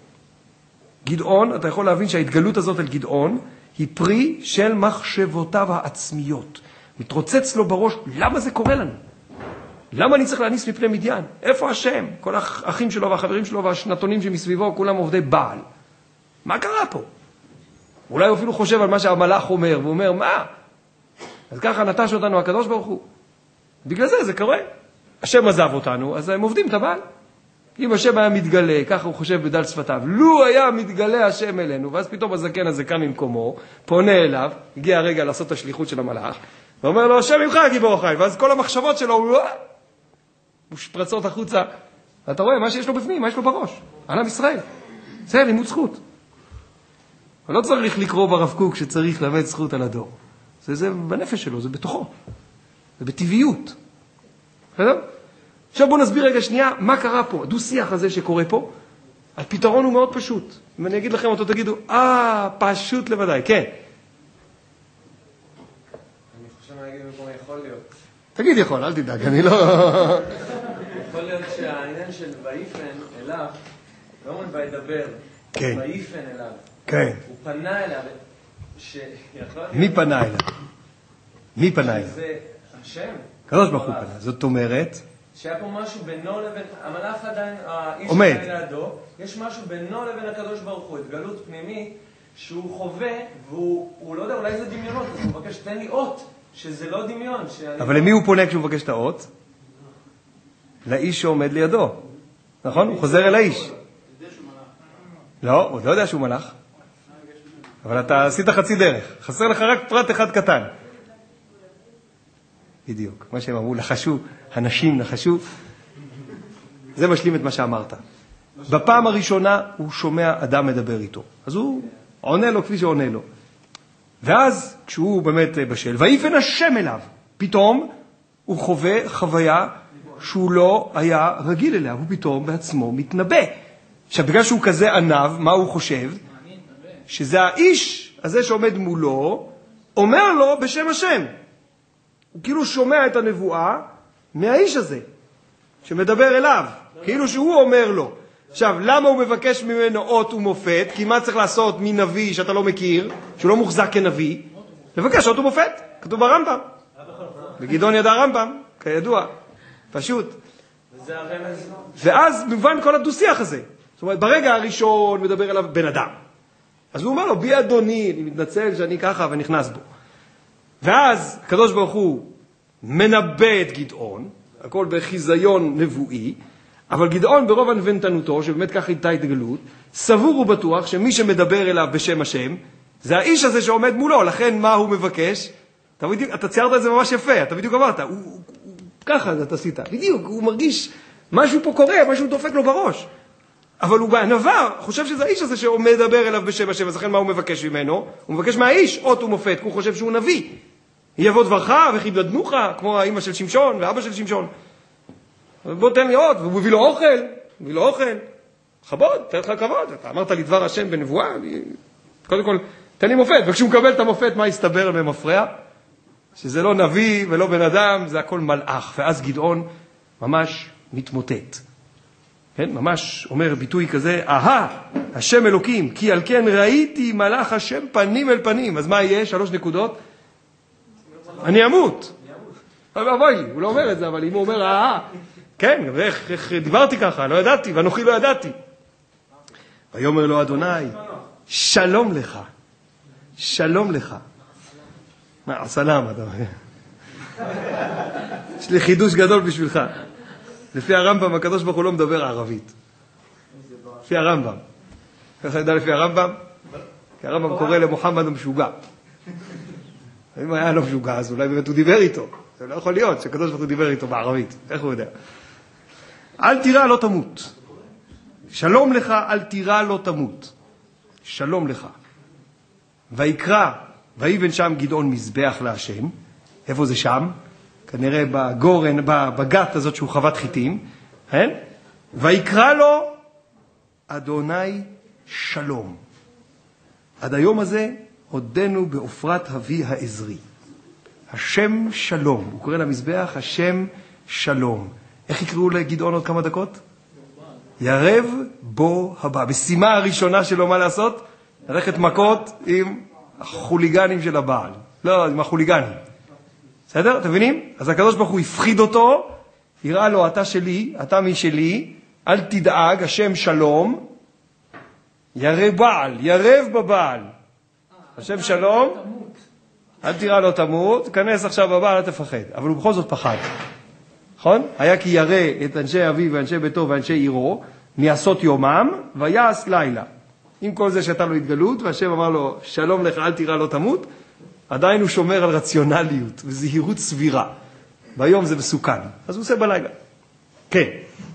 גדעון, אתה יכול להבין שההתגלות הזאת על גדעון, היא פרי של מחשבותיו העצמיות. מתרוצץ לו בראש, למה זה קורה לנו? למה אני צריך להניס מפני מדיין? איפה השם? כל האחים שלו והחברים שלו והשנתונים שמסביבו, כולם עובדי בעל. מה קרה פה? אולי הוא אפילו חושב על מה שהמלאך אומר, והוא אומר, מה? אז ככה נטש אותנו הקדוש ברוך הוא. בגלל זה קורה. השם עזב אותנו, אז הם עובדים את הבעל. אם השם היה מתגלה, ככה הוא חושב בדל שפתיו, לו היה מתגלה השם אלינו, ואז פתאום הזקן הזה קם ממקומו, פונה אליו, הגיע הרגע לעשות את השליחות של המלאך, ואומר לו, השם ממך גיבור החיל, ואז כל המחשבות שלו, הוא שפרצות החוצה. אתה רואה מה שיש לו בפנים, מה יש לו בראש? על עם ישראל. זה לימוד זכות. לא צריך לקרוא ברב קוק שצריך למד זכות על הדור. זה בנפש שלו, זה בתוכו. זה בטבעיות. בסדר? עכשיו בואו נסביר רגע שנייה מה קרה פה, הדו-שיח הזה שקורה פה. הפתרון הוא מאוד פשוט. אם אני אגיד לכם אותו, תגידו, פשוט לוודאי, כן. אני חושב מה להגיד במקום יכול להיות. תגיד יכול, אל תדאג, אני לא... יכול להיות שהעניין של ויפן אליו, לא אומרים וידבר, ויפן אליו. כן. הוא פנה אליו, מי פנה אליו? מי פנה אליו? זה השם. קדוש ברוך הוא פנה, זאת אומרת... שהיה פה משהו בינו לבין, המלאך עדיין, האיש עומד. עדיין לידו, יש משהו בינו לבין הקדוש ברוך הוא, התגלות פנימית, שהוא חווה, והוא לא יודע, אולי זה דמיונות, אז הוא מבקש, תן לי אות, שזה לא דמיון. אבל למי הוא פונה כשהוא מבקש את האות? לאיש שעומד לידו. נכון? הוא חוזר אל האיש. לא, הוא לא יודע שהוא מלאך. אבל אתה עשית חצי דרך. חסר לך רק פרט אחד קטן. בדיוק. מה שהם אמרו, לחשו, הנשים נחשו. זה משלים את מה שאמרת. בפעם הראשונה הוא שומע אדם מדבר איתו. אז הוא עונה לו כפי שעונה לו. ואז כשהוא באמת בשל, ויפן השם אליו. פתאום הוא חווה חוויה שהוא לא היה רגיל אליה. הוא פתאום בעצמו מתנבא. עכשיו, בגלל שהוא כזה ענב, מה הוא חושב? שזה האיש הזה שעומד מולו, אומר לו בשם השם. הוא כאילו שומע את הנבואה מהאיש הזה, שמדבר אליו, כאילו שהוא אומר לו. עכשיו, למה הוא מבקש ממנו אות ומופת? כי מה צריך לעשות מנביא שאתה לא מכיר, שהוא לא מוחזק כנביא? לבקש אות ומופת, כתוב ברמב"ם. וגדעון ידע רמב"ם, כידוע, פשוט. ואז מובן כל הדו-שיח הזה. זאת אומרת, ברגע הראשון מדבר אליו בן אדם. אז הוא אומר לו, בי אדוני, אני מתנצל שאני ככה ונכנס בו. ואז הקדוש ברוך הוא מנבא את גדעון, הכל בחיזיון נבואי, אבל גדעון ברוב הנבנתנותו, שבאמת כך הייתה התגלות, סבור ובטוח שמי שמדבר אליו בשם השם, זה האיש הזה שעומד מולו, לכן מה הוא מבקש? אתה ציירת את זה ממש יפה, אתה בדיוק אמרת, ככה אתה עשית, בדיוק, הוא מרגיש משהו פה קורה, משהו דופק לו בראש. אבל הוא בענווה חושב שזה האיש הזה שמדבר אליו בשם השם, אז לכן מה הוא מבקש ממנו? הוא מבקש מהאיש אות ומופת, כי הוא חושב שהוא נביא. יבוא דברך וכיבדנוך, כמו האמא של שמשון ואבא של שמשון. בוא תן לי אות, והוא מביא לו אוכל, כבוד, תן לך כבוד. אתה אמרת לי דבר השם בנבואה, קודם כל תן לי מופת, וכשהוא מקבל את המופת, מה יסתבר במפרע? שזה לא נביא ולא בן אדם, זה הכל מלאך. ואז גדעון ממש מתמוטט. כן? ממש אומר ביטוי כזה, השם אלוקים, כי על כן ראיתי מלאך השם פנים אל פנים. אז מה יהיה? 3 נקודות. אני אמות. אבוי לי, הוא לא אומר את זה, אבל אם הוא אומר, כן, איך דיברתי ככה, לא ידעתי, ואנוכי לא ידעתי. ויאמר לו אדוני, שלום לך, שלום לך. מה, סלאם, אתה אומר. יש לי חידוש גדול בשבילך. לפי הרמב"ם, הקדוש ברוך הוא לא מדבר ערבית. לפי הרמב"ם. איך ידע לפי הרמב"ם? כי הרמב"ם קורא למוחמד המשוגע. אם היה לא משוגע, אז אולי באמת הוא דיבר איתו. זה לא יכול להיות שהקדוש ברוך הוא דיבר איתו בערבית. איך הוא יודע? אל תירא לא תמות. שלום לך, אל תירא לא תמות. שלום לך. ויקרא, ויבן שם גדעון מזבח להשם. איפה זה שם? כנראה בגורן, בגת הזאת שהוא חוות חיטים. כן? ויקרא לו אדוני שלום. עד היום הזה עודנו בעופרת אבי העזרי. השם שלום. הוא קורא למזבח השם שלום. איך יקראו לגדעון עוד כמה דקות? ירב בו הבא. משימה הראשונה שלו מה לעשות? ללכת מכות עם החוליגנים של הבעל. לא, עם החוליגנים. בסדר? אתם מבינים? אז הקדוש ברוך הוא הפחיד אותו, יראה לו, אתה שלי, אתה משלי, אל תדאג, השם שלום, ירב בעל, ירב בבעל. השם שלום, אל תירא לא תמות, כנס עכשיו בבעל, אל תפחד. אבל הוא בכל זאת פחד. נכון? היה כי ירא את אנשי אביו ואנשי ביתו ואנשי עירו, מעשות יומם, ויעש לילה. עם כל זה שהייתה לו התגלות, והשם אמר לו, שלום לך, אל תירא לא תמות, עדיין הוא שומר על רציונליות וזהירות סבירה. ביום זה מסוכן. אז הוא עושה בלילה. כן.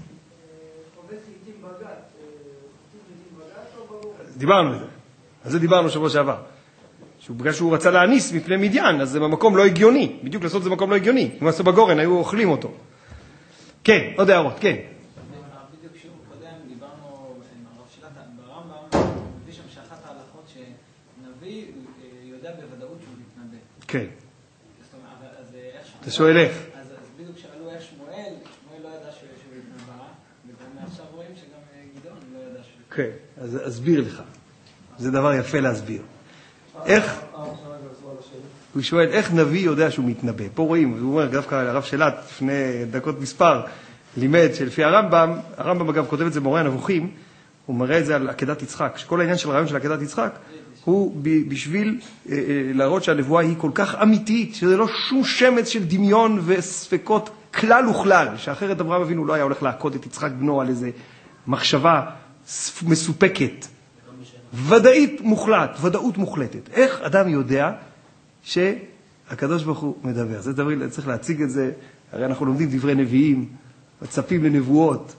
דיברנו על זה. על זה דיברנו שבוע שעבר. בגלל שהוא רצה להניס מפני מדיין, אז זה במקום לא הגיוני. בדיוק לעשות זה במקום לא הגיוני. אם הוא עשה בגורן, היו אוכלים אותו. כן, עוד הערות, כן. בדיוק שיעור קודם, דיברנו עם הרב שלט ברמב"ם, מביא שם שאחת ההלכות שנביא יודע בוודאות שהוא מתנבא. כן. זאת אומרת, אז איך... אתה שואל איך? אז בדיוק שאלו איך שמואל לא ידע שהוא מתנבא, וגם עכשיו רואים שגם גדעון לא ידע שהוא... כן, אז אסביר לך. זה דבר יפה להסביר. איך... הוא שואל, איך נביא יודע שהוא מתנבא? פה רואים, הוא אומר, דווקא הרב שלט, לפני דקות מספר, לימד שלפי הרמב"ם אגב כותב את זה במורה הנבוכים, הוא מראה את זה על עקדת יצחק, שכל העניין של הרעיון של עקדת יצחק, הוא בשביל להראות שהנבואה היא כל כך אמיתית, שזה לא שום שמץ של דמיון וספקות כלל וכלל, שאחרת אברהם אבינו לא היה הולך לעקוד את יצחק בנו על איזה מחשבה מסופקת, ודאית מוחלט, ודאות מוחלטת. איך אדם יודע שהקדוש ברוך הוא מדבר? זה דבר, צריך להציג את זה, הרי אנחנו לומדים דברי נביאים, מצפים לנבואות,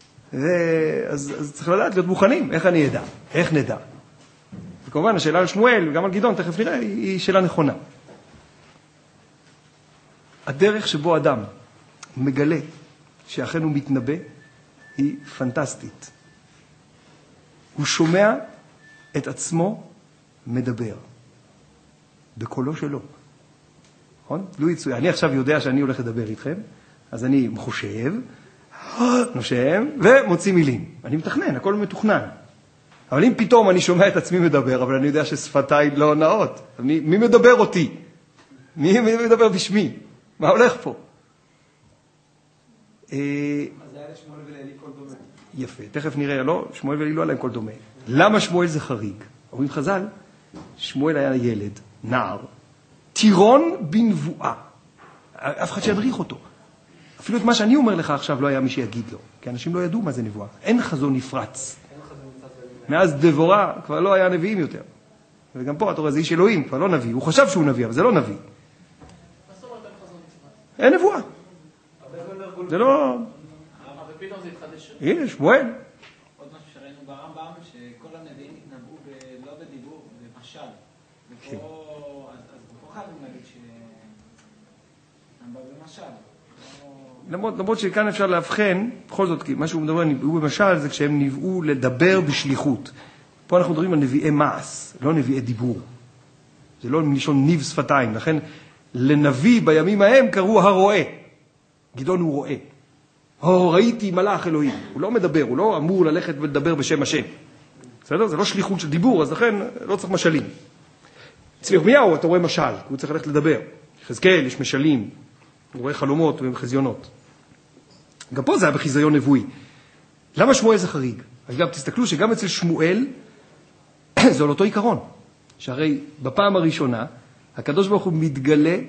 אז צריך לדעת, להיות מוכנים, איך אני אדע? איך נדע? וכמובן, השאלה על שמואל, וגם על גדעון, תכף נראה, היא שאלה נכונה. הדרך שבו אדם מגלה שאכן הוא מתנבא, היא פנטסטית. הוא שומע את עצמו מדבר. בקולו שלו. נכון? לא יצוי. אני עכשיו יודע שאני הולך לדבר איתכם, אז אני חושב, נושם, ומוציא מילים. אני מתכנן, הכל מתוכנן. אבל אם פתאום אני שומע את עצמי מדבר, אבל אני יודע ששפתיי לא נאות, מי מדבר אותי? מי מדבר בשמי? מה הולך פה? אז היה לשמואל ולאלי קול דומה. יפה, תכף נראה, לא, שמואל ואלי לא היה להם קול דומה. למה שמואל זה חריג? אומרים חז"ל, שמואל היה ילד, נער, טירון בנבואה. אף אחד שידריך אותו. אפילו את מה שאני אומר לך עכשיו לא היה מי שיגיד לו, כי אנשים לא ידעו מה זה נבואה. אין חזון נפרץ. מאז דבורה כבר לא היה נביאים יותר. וגם פה אתה רואה, זה איש אלוהים, כבר לא נביא. הוא חשב שהוא נביא, אבל זה לא נביא. אין נבואה. זה לא... ופתאום זה התחדש. הנה, שמואל. עוד משהו שראינו ברמב"ם, שכל הנביאים התנבאו לא בדיבור, במשל. ופה, אז פה חייבים להגיד שנבא במשל. למרות שכאן אפשר להבחן, בכל זאת, כי מה שהוא מדבר, נבאו במשל, זה כשהם נבאו לדבר בשליחות. פה אנחנו מדברים על נביאי מעש, לא נביאי דיבור. זה לא מלשון ניב שפתיים, לכן לנביא בימים ההם קראו הרואה. גדעון הוא רואה. ראיתי מלאך אלוהים. הוא לא מדבר, הוא לא אמור ללכת ולדבר בשם השם. בסדר? זה לא שליחות של דיבור, אז לכן לא צריך משלים. אצל ירמיהו אתה רואה משל, הוא צריך ללכת לדבר. חזקאל יש משלים, הוא רואה חלומות וחזיונות. גם פה זה היה בחיזיון נבואי. למה שמואל זה חריג? אגב, תסתכלו שגם אצל שמואל זה על אותו עיקרון. שהרי בפעם הראשונה, הקדוש ברוך הוא מתגלה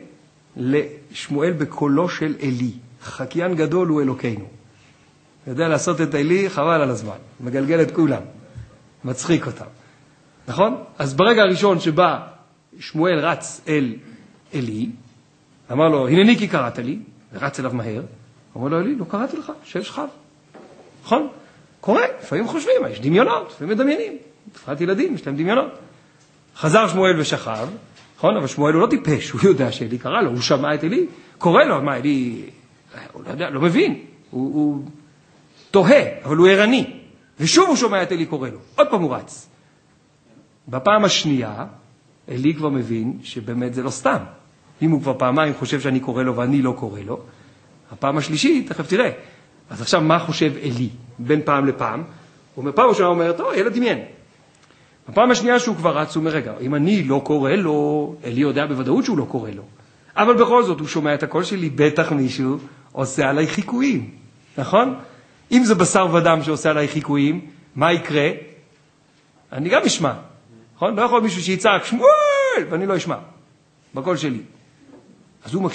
לשמואל בקולו של אלי. חקיין גדול הוא אלוקינו. יודע לעשות את אלי, חבל על הזמן. מגלגל את כולם. מצחיק אותם. נכון? אז ברגע הראשון שבא שמואל רץ אל אלי, אמר לו, הנני כי קראת לי, ורץ אליו מהר. אמר לו, אלי, לא קראתי לך, שב שכב. נכון? קורה, לפעמים חושבים, יש דמיונות, לפעמים מדמיינים. בפרט ילדים, יש להם דמיונות. חזר שמואל ושכב, נכון? אבל שמואל הוא לא טיפש, הוא יודע שאלי קרא לו, הוא שמע את אלי, קורא לו, מה אלי, הוא לא יודע, לא מבין, הוא תוהה, אבל הוא ערני. ושוב הוא שומע את אלי קורא לו, עוד פעם הוא רץ. בפעם השנייה, אלי כבר מבין שבאמת זה לא סתם. אם הוא כבר פעמיים חושב שאני קורא לו ואני לא קורא לו, הפעם השלישית, תכף תראה. אז עכשיו מה חושב אלי? בין פעם לפעם, הוא אומר, פעם ראשונה הוא אומר, טוב, ילד דמיין. בפעם השנייה שהוא כבר רץ, הוא אומר, רגע, אם אני לא קורא לו, אלי יודע בוודאות שהוא לא קורא לו. אבל בכל זאת הוא שומע את הקול שלי, בטח מישהו עושה עליי חיקויים. נכון? אם זה בשר ודם שעושה עליי חיקויים, מה יקרה? אני גם אשמע. נכון? לא יכול מישהו שיצעק, שמואל, ואני לא אשמע. בקול שלי. אז הוא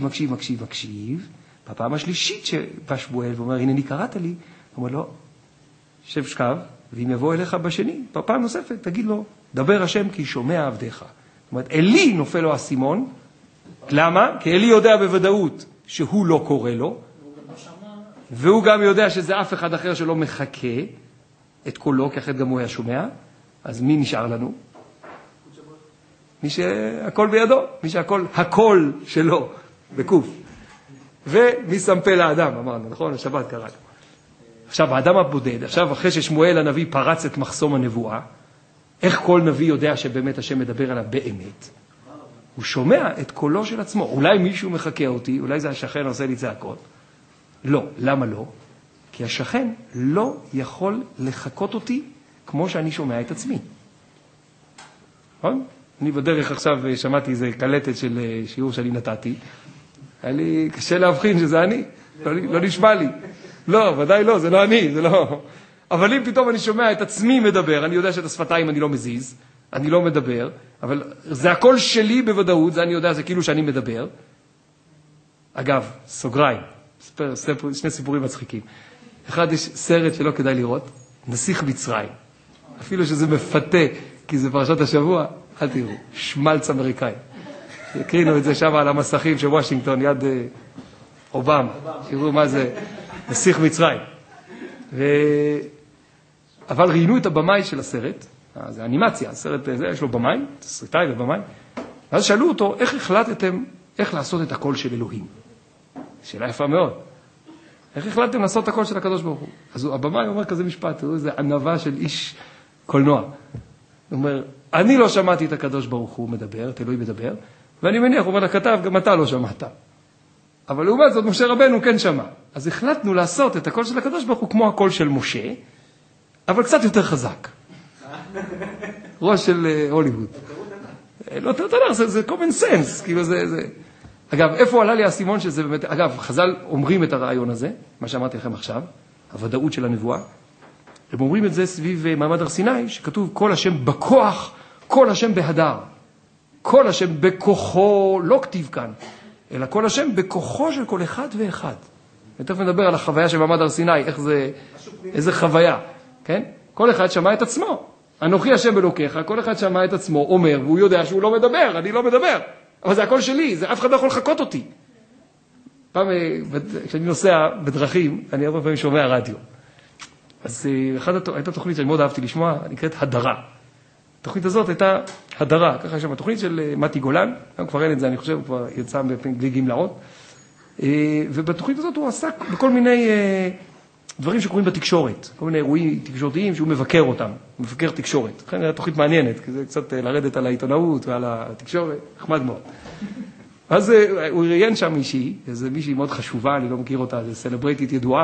מקשיב. בפעם השלישית שבא שמואל ואומר, הנה אני קראת לי, הוא אומר לו, שב שכב, ואם יבוא אליך בשני, פעם נוספת, תגיד לו, דבר השם כי שומע עבדיך. זאת אומרת, אלי נופל לו הסימון. למה? כי אלי יודע בוודאות שהוא לא קורא לו, והוא גם יודע שזה אף אחד אחר שלא מחכה את קולו, כי אחרת גם הוא היה שומע. אז מי נשאר לנו? מי שהכל בידו, מי שהכל שלו, בקוף. ומי סמפה לאדם, אמרנו, נכון? השבת קראנו. עכשיו, האדם הבודד, עכשיו אחרי ששמואל הנביא פרץ את מחסום הנבואה, איך כל נביא יודע שבאמת השם מדבר עליו באמת? הוא שומע את קולו של עצמו. אולי מישהו מחכה אותי, אולי זה השכן עושה לי צעקות. לא, למה לא? כי השכן לא יכול לחכות אותי כמו שאני שומע את עצמי. נכון? אני בדרך עכשיו שמעתי איזה קלטת של שיעור שאני נתתי. היה לי קשה להבחין שזה אני, לא נשמע לי. לא, ודאי לא, זה לא אני, זה לא. אבל אם פתאום אני שומע את עצמי מדבר, אני יודע שאת השפתיים אני לא מזיז, אני לא מדבר, אבל זה הכל שלי בוודאות, זה אני יודע, זה כאילו שאני מדבר. אגב, סוגריים, שני סיפורים מצחיקים. אחד, יש סרט שלא כדאי לראות, נסיך מצרים. אפילו שזה מפתה, כי זה פרשת השבוע, אל תראו, שמלץ אמריקאי. הקרינו את זה שם על המסכים של וושינגטון, יד אובמה. תראו מה זה נסיך מצרים. אבל ראינו את הבמאי של הסרט, זה אנימציה, הסרט הזה, יש לו במאי, תסריטאי ובמאי. ואז שאלו אותו, איך החלטתם, איך לעשות את הקול של אלוהים? שאלה יפה מאוד. איך החלטתם לעשות את הקול של הקדוש ברוך הוא? אז הבמאי אומר כזה משפט, זה ענווה של איש קולנוע. הוא אומר, אני לא שמעתי את הקדוש ברוך הוא מדבר, את אלוהים מדבר, ואני מניח, הוא אומר לכתב, גם אתה לא שמעת. אבל לעומת זאת, משה רבנו כן שמע. אז החלטנו לעשות את הקול של הקדוש ברוך הוא כמו הקול של משה, אבל קצת יותר חזק. ראש של הוליווד. לא תדע, זה common sense, כאילו זה... אגב, איפה עלה לי הסימון שזה באמת... אגב, חז"ל אומרים את הרעיון הזה, מה שאמרתי לכם עכשיו, הוודאות של הנבואה. הם אומרים את זה סביב מעמד הר סיני, שכתוב כל השם בכוח, כל השם בהדר. כל השם בכוחו, לא כתיב כאן, אלא כל השם בכוחו של כל אחד ואחד. ותכף נדבר על החוויה של מעמד הר סיני, איך זה, איזה חוויה, כן? כל אחד שמע את עצמו, אנוכי השם אלוקיך, כל אחד שמע את עצמו, אומר, והוא יודע שהוא לא מדבר, אני לא מדבר. אבל זה הכל שלי, אף אחד לא יכול לחכות אותי. פעם, כשאני נוסע בדרכים, אני הרבה פעמים שומע רדיו. אז הייתה תוכנית שאני מאוד אהבתי לשמוע, נקראת הדרה. התוכנית הזאת הייתה הדרה, ככה יש שם התוכנית של מתי גולן, גם כבר אין את זה, אני חושב, הוא כבר יצא בלי גמלאות. ובתוכנית הזאת הוא עסק בכל מיני דברים שקורים בתקשורת, כל מיני אירועים תקשורתיים שהוא מבקר אותם, הוא מבקר תקשורת. לכן הייתה תוכנית מעניינת, כי זה קצת לרדת על העיתונאות ועל התקשורת, נחמד מאוד. אז הוא ראיין שם מישהי מאוד חשובה, אני לא מכיר אותה, זה סלברייטית ידועה,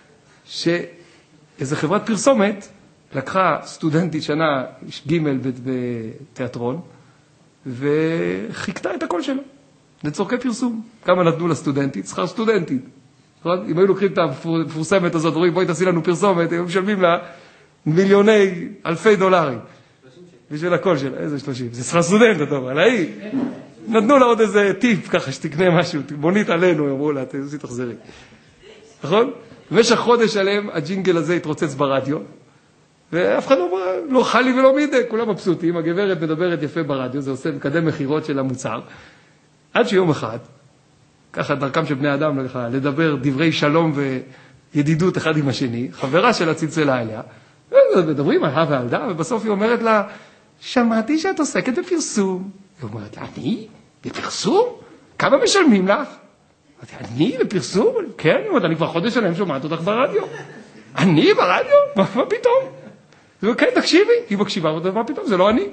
שאיזו חברת פרסומת לקחה סטודנטית שנה ג' בתיאטרון, וחיכתה את הקול שלו, לצורכי פרסום. כמה נתנו לסטודנטית? שכר סטודנטית. אם היו לוקחים את המפורסמת הזאת, רואים, בואי תעשי לנו פרסומת, הם משלמים לה מיליוני, אלפי דולרים. בשביל הקול שלה, איזה 30. זה שכר סטודנט, אתה אומר, להיא. נתנו לה עוד איזה טיפ, ככה שתקנה משהו, בונית עלינו, אמרו לה, תעשי תחזרי. נכון? במשך חודש עליהם, הג'ינגל הזה התרוצץ ברדיו, ואף אחד לא חלי ולא מידה, כולם מבסוטים, הגברת מדברת יפה ברדיו, זה עושה מקדם מחירות של המוצר, עד שיום אחד, ככה דרכם של בני אדם, לדבר דברי שלום וידידות אחד עם השני, חברה שלה צלצלה אליה, מדברים על ועל דה, ובסוף היא אומרת לה, שמעתי שאת עוסקת בפרסום. היא אומרת לה, אני? בפרסום? כמה משלמים לך? אני בפרסום? כן, אני כבר חודש שלהם שומעת אותך ברדיו. אני ברדיו? מה פתאום? כן, תקשיבי. היא מקשיבה, מה פתאום? זה לא אני.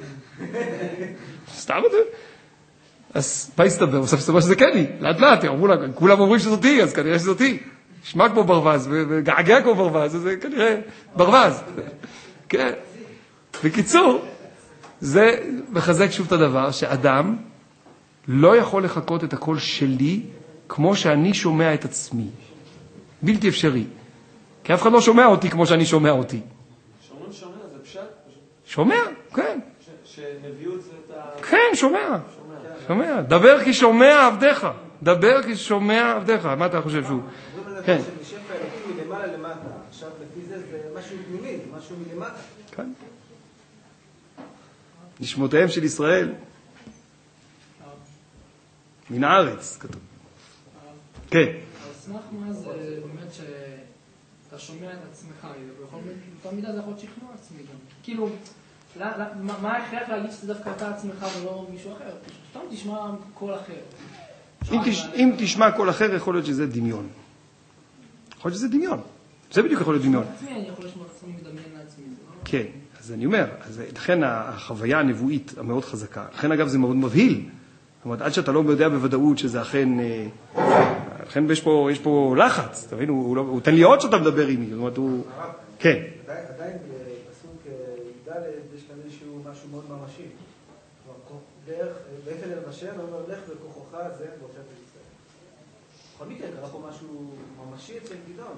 סתם את זה. אז מה הסתבר? בסוף הסתבר שזה כן היא. לאט לאט, כולם אומרים שזאתי, אז כנראה שזאתי. שמע כמו ברווז, וגעגע כמו ברווז, אז זה כנראה ברווז. כן. בקיצור, זה מחזק שוב את הדבר, שאדם לא יכול לחכות את הקול שלי, כמו שאני שומע את עצמי. בלתי אפשרי. כי אף אחד לא שומע אותי כמו שאני שומע אותי. שומע, זה פשט? שומע, כן. שנביאות זה את ה... כן, שומע. דבר כי שומע עבדיך. דבר כי שומע עבדיך. מה אתה חושב שהוא? כן. שפע אלוקי מלמעלה למטה. עכשיו לפי זה משהו פנימי, משהו מלמטה. כן. נשמותיהם של ישראל. מן הארץ, כתוב. כן. אז סמך מה זה באמת שאתה שומע את עצמך, ובכל מידה זה יכול להיות שכנוע עצמי גם. כאילו, מה ההכרח להגיד שזה דווקא אתה עצמך ולא מישהו אחר? סתם תשמע קול אחר. אם תשמע קול אחר, יכול להיות שזה דמיון. יכול להיות שזה דמיון. זה בדיוק יכול להיות דמיון. אני יכול לשמוע את עצמי מדמיין לעצמי. כן, אז אני אומר, לכן החוויה הנבואית המאוד חזקה, לכן אגב זה מאוד מבהיל. זאת אומרת, עד שאתה לא יודע בוודאות שזה אכן יש פה לחץ, אתה מבין? הוא תן לי עוד שאתה מדבר עימי, זאת אומרת, הוא... כן. עדיין בפסוק ד' יש כאן איזשהו משהו מאוד ממשי. בעצם אל השם, אומר, לך בכוחך זה בהושעת ישראל. בכל מקרה, קרה פה משהו ממשי אצל גדעון.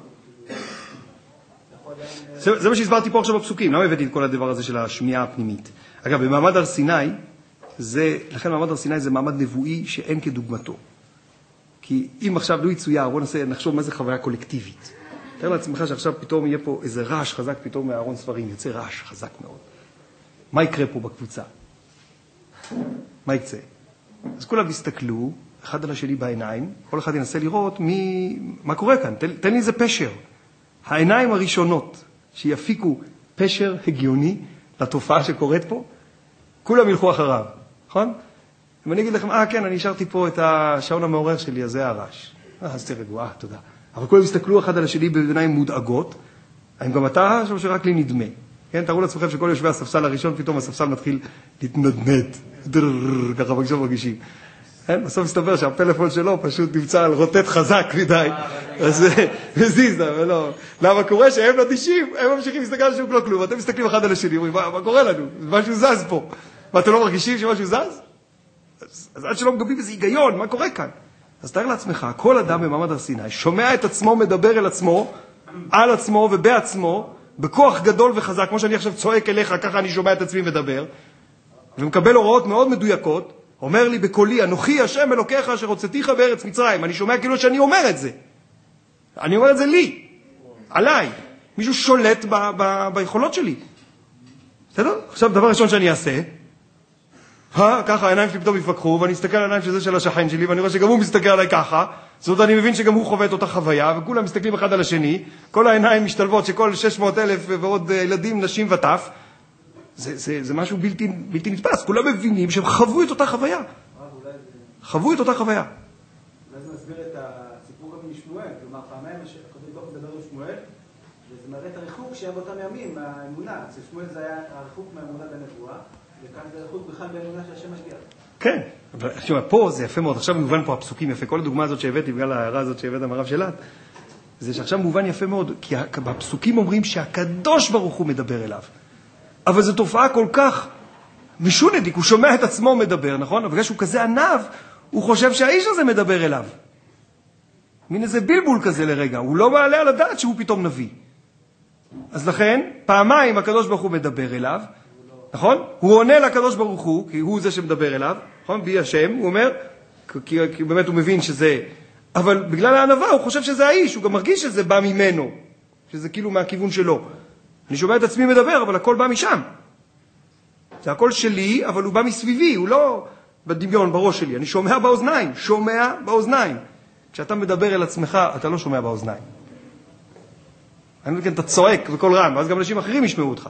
זה מה שהסברתי פה עכשיו בפסוקים, למה הבאתי את כל הדבר הזה של השמיעה הפנימית? אגב, במעמד הר סיני, לכן מעמד הר סיני זה מעמד נבואי שאין כדוגמתו. כי אם עכשיו לא יצויר, בוא נחשוב מה זה חוויה קולקטיבית. תאר לעצמך שעכשיו פתאום יהיה פה איזה רעש חזק פתאום מהארון ספרים, יוצא רעש חזק מאוד. מה יקרה פה בקבוצה? מה יקצה? אז כולם יסתכלו, אחד על השני בעיניים, כל אחד ינסה לראות מה קורה כאן. תן לי איזה פשר. העיניים הראשונות שיפיקו פשר הגיוני לתופעה שקורית פה, כולם ילכו אחריו, נכון? אם אני אגיד לכם, כן, אני השארתי פה את השעון המעורר שלי, אז זה הרעש. אז תרגעו, תודה. אבל כולם יסתכלו אחד על השני בעיניים מודאגות, האם גם אתה או שרק לי נדמה? כן, תראו לעצמכם שכל יושבי הספסל הראשון, פתאום הספסל מתחיל להתנדנד, ככה בגשוב מרגישים. בסוף מסתבר שהפלאפון שלו פשוט נמצא על רוטט חזק מדי, אז מזיז, ולא. למה קורה שהם נדישים, הם ממשיכים להסתכל על שום כלום, ואתם מסתכלים אחד על השני, אומרים, מה קורה לנו? משהו זז פה. ואתם לא מרגישים שמשהו זז? אז עד שלא מגבים איזה היגיון, מה קורה כאן? אז תאר לעצמך, כל אדם במעמד הר סיני שומע את עצמו, מדבר אל עצמו, על עצמו ובעצמו, בכוח גדול וחזק, כמו שאני עכשיו צועק אליך, ככה אני שומע את עצמי מדבר, ומקבל הוראות מאוד מדויקות, אומר לי בקולי, אנוכי השם אלוקיך אשר הוצאתיך בארץ מצרים. אני שומע כאילו שאני אומר את זה. אני אומר את זה לי, עליי. מישהו שולט ביכולות שלי. בסדר? עכשיו, דבר ראשון שאני אעשה, ככה העיניים שלי פתאום יפקחו, ואני אסתכל על העיניים שזה של השכן שלי, ואני רואה שגם הוא מסתכל עליי ככה, זאת אומרת, אני מבין שגם הוא חווה את אותה חוויה, וכולם מסתכלים אחד על השני, כל העיניים משתלבות שכל 600,000 ועוד ילדים, נשים וטף, זה משהו בלתי נתפס, כולם מבינים שהם חוו את אותה חוויה. חוו את אותה חוויה. אולי זה מסביר את הסיפור גם משמואל, כלומר, פעמיים הקדוש ברוך הוא מדבר עם שמואל, וזה מראה את הריחוק שהיה באותם ימים, האמונה. אצל שמואל זה היה הריחוק מהאמונה בנבואה, וכאן זה הריחוק בכלל באמונה שהשם משגיח. כן, אבל פה זה יפה מאוד, עכשיו מובן פה הפסוקים יפה, כל הדוגמה הזאת שהבאתי, בגלל ההערה הזאת שהבאת מהרב שלת, זה שעכשיו מובן יפה מאוד, כי הפסוקים אומרים שהקדוש ברוך הוא מדבר אליו, אבל זו תופעה כל כך משונדיק, הוא שומע את עצמו מדבר, נכון? אבל בגלל שהוא כזה ענב, הוא חושב שהאיש הזה מדבר אליו. מין איזה בלבול כזה לרגע, הוא לא מעלה על הדעת שהוא פתאום נביא. אז לכן, פעמיים הקדוש ברוך הוא מדבר אליו, נכון? הוא עונה לקדוש ברוך הוא, כי הוא זה שמדבר אליו, נכון? בי השם, הוא אומר, כי באמת הוא מבין שזה, אבל בגלל הענבה הוא חושב שזה האיש, הוא גם מרגיש שזה בא ממנו, שזה כאילו מהכיוון שלו. אני שומע את עצמי מדבר, אבל הכל בא משם. זה הכל שלי, אבל הוא בא מסביבי, הוא לא בדמיון, בראש שלי. אני שומע באוזניים. כשאתה מדבר אל עצמך, אתה לא שומע באוזניים. אני מכן, אתה צועק בכל רם, ואז גם אנשים אחרים ישמעו אותך.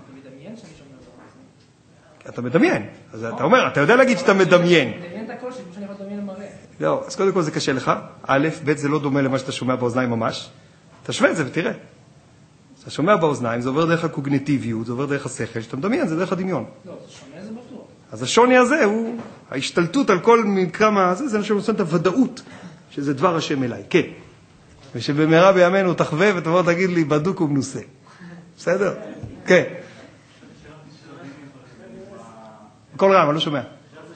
אתה מדמיין. אז אתה אומר, אתה יודע להגיד שאתה מדמיין. מדמיין את הכל שלי, כמו שאני יכול לדמיין למראה. לא, אז קודם כל זה קשה לך. א', ב', זה לא דומה למה שאתה שומע באוזניים ממש. תשווה את זה ותראה. אתה שומע באוזניים, זה עובר דרך הקוגניטיביות, זה עובר דרך השכל, שאתה מדמיין, זה דרך הדמיון. לא, זה שונה, זה בטוח. אז השוני הזה הוא, ההשתלטות על כל כמה, זה נושא את הוודאות, שזה דבר השם אליי. כן. ושבמהרה בימינו תחווה ותבוא תגיד לי, בדוק ומנוסה. בסדר? כן. כל רם, אני לא שומע.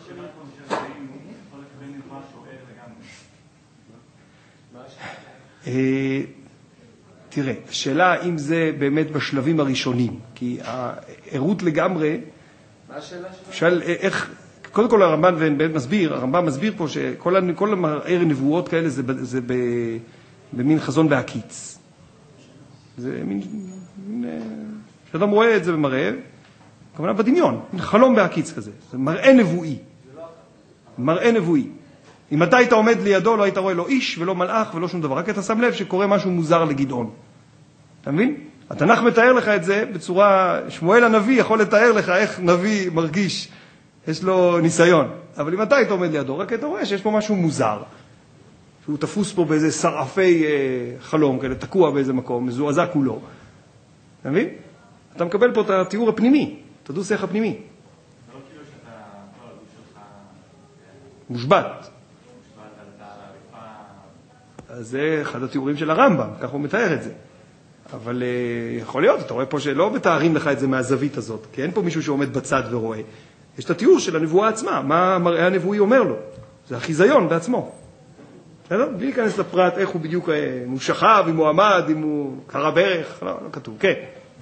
תראה, השאלה אם זה באמת בשלבים הראשונים, כי העירות לגמרי, מה השאלה שלך? שאל איך, קודם כל הרמב"ם מסביר פה שכל המראה נבואות כאלה זה במין חזון בהקיץ. זה מין, שאדם רואה את זה במראה, כמובן בדמיון, חלום בהקיץ כזה, זה מראה נבואי. מראה נבואי. אם אתה היית עומד לידו, לא היית רואה לו איש ולא מלאך ולא שום דבר, רק אתה שם לב שקורה משהו מוזר לגדעון. אתה מבין? התנ"ך מתאר לך את זה בצורה, שמואל הנביא יכול לתאר לך איך נביא מרגיש, יש לו ניסיון. אבל אם אתה היית עומד לידו, רק אתה רואה שיש פה משהו מוזר, שהוא תפוס פה באיזה שרעפי חלום, כאלה תקוע באיזה מקום, מזועזע כולו. אתה מבין? אתה מקבל פה את התיאור הפנימי, את הדו-שיח הפנימי. זה לא כאילו שאתה, כל הגוף שלך מושבת. אז זה אחד התיאורים של הרמב"ם, ככה הוא מתאר את זה. אבל יכול להיות, אתה רואה פה שלא מתארים לך את זה מהזווית הזאת, כי אין פה מישהו שעומד בצד ורואה. יש את התיאור של הנבואה עצמה, מה המראה הנבואי אומר לו. זה החיזיון בעצמו. בסדר? בלי להיכנס לפרט איך הוא בדיוק, אם הוא שכב, אם הוא עמד, אם הוא קרא ברך, לא כתוב. כן.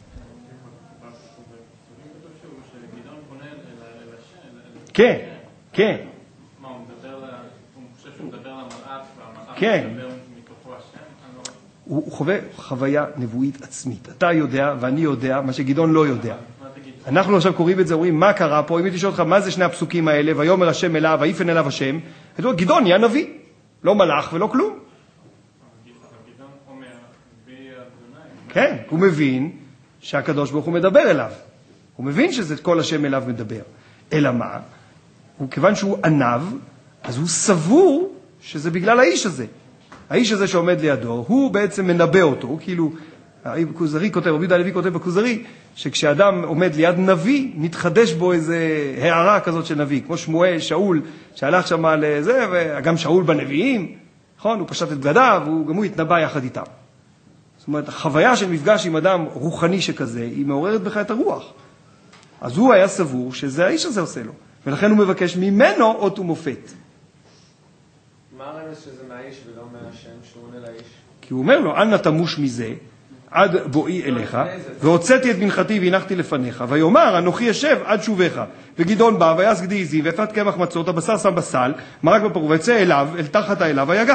כן, כן. מה, הוא חושב שהוא מדבר למלאך, והמלאך כן. מדבר מתוכו השם? הוא חווה חוויה נבואית עצמית. אתה יודע ואני יודע, מה שגדעון לא יודע. אנחנו עכשיו קוראים את זה, אומרים, מה קרה פה? אם הייתי שואל אותך, מה זה שני הפסוקים האלה? ויאמר השם אליו, ויפן אליו השם. אתה אומר, גדעון נהיה נביא. לא מלאך ולא כלום. גדעון אומר, בי אדוני. כן, הוא מבין שהקדוש ברוך הוא מדבר אליו. הוא מבין שזה כל השם אליו מדבר. אלא מה? כיוון שהוא ענב, אז הוא סבור שזה בגלל האיש הזה. האיש הזה שעומד לידו, הוא בעצם מנבא אותו, הוא כאילו, כוזרי כותב, רבי יהודה הלוי כותב בכוזרי, שכשאדם עומד ליד נביא, מתחדש בו איזה הערה כזאת של נביא, כמו שמואל, שאול, שהלך שם לזה, וגם שאול בנביאים, נכון? הוא פשט את בגדיו, גם הוא התנבא יחד איתם. זאת אומרת, החוויה של מפגש עם אדם רוחני שכזה, היא מעוררת בך את הרוח. אז הוא היה סבור שזה האיש הזה עושה לו, ולכן הוא מבקש ממנו אות ומופת. מה הרמז שזה מהאיש ולא מהשם שהוא עונה לאיש? כי הוא אומר לו, אל נא תמוש מזה, עד בואי אליך, והוצאתי את מנחתי והנחתי לפניך, ויאמר, אנוכי אשב עד שובך. וגדעון בא, ויעש גדי עזים, ויפת קמח מצות, הבשר שם בסל, מרק בפרוע, ויצא אליו, אל תחת אליו, ויגש.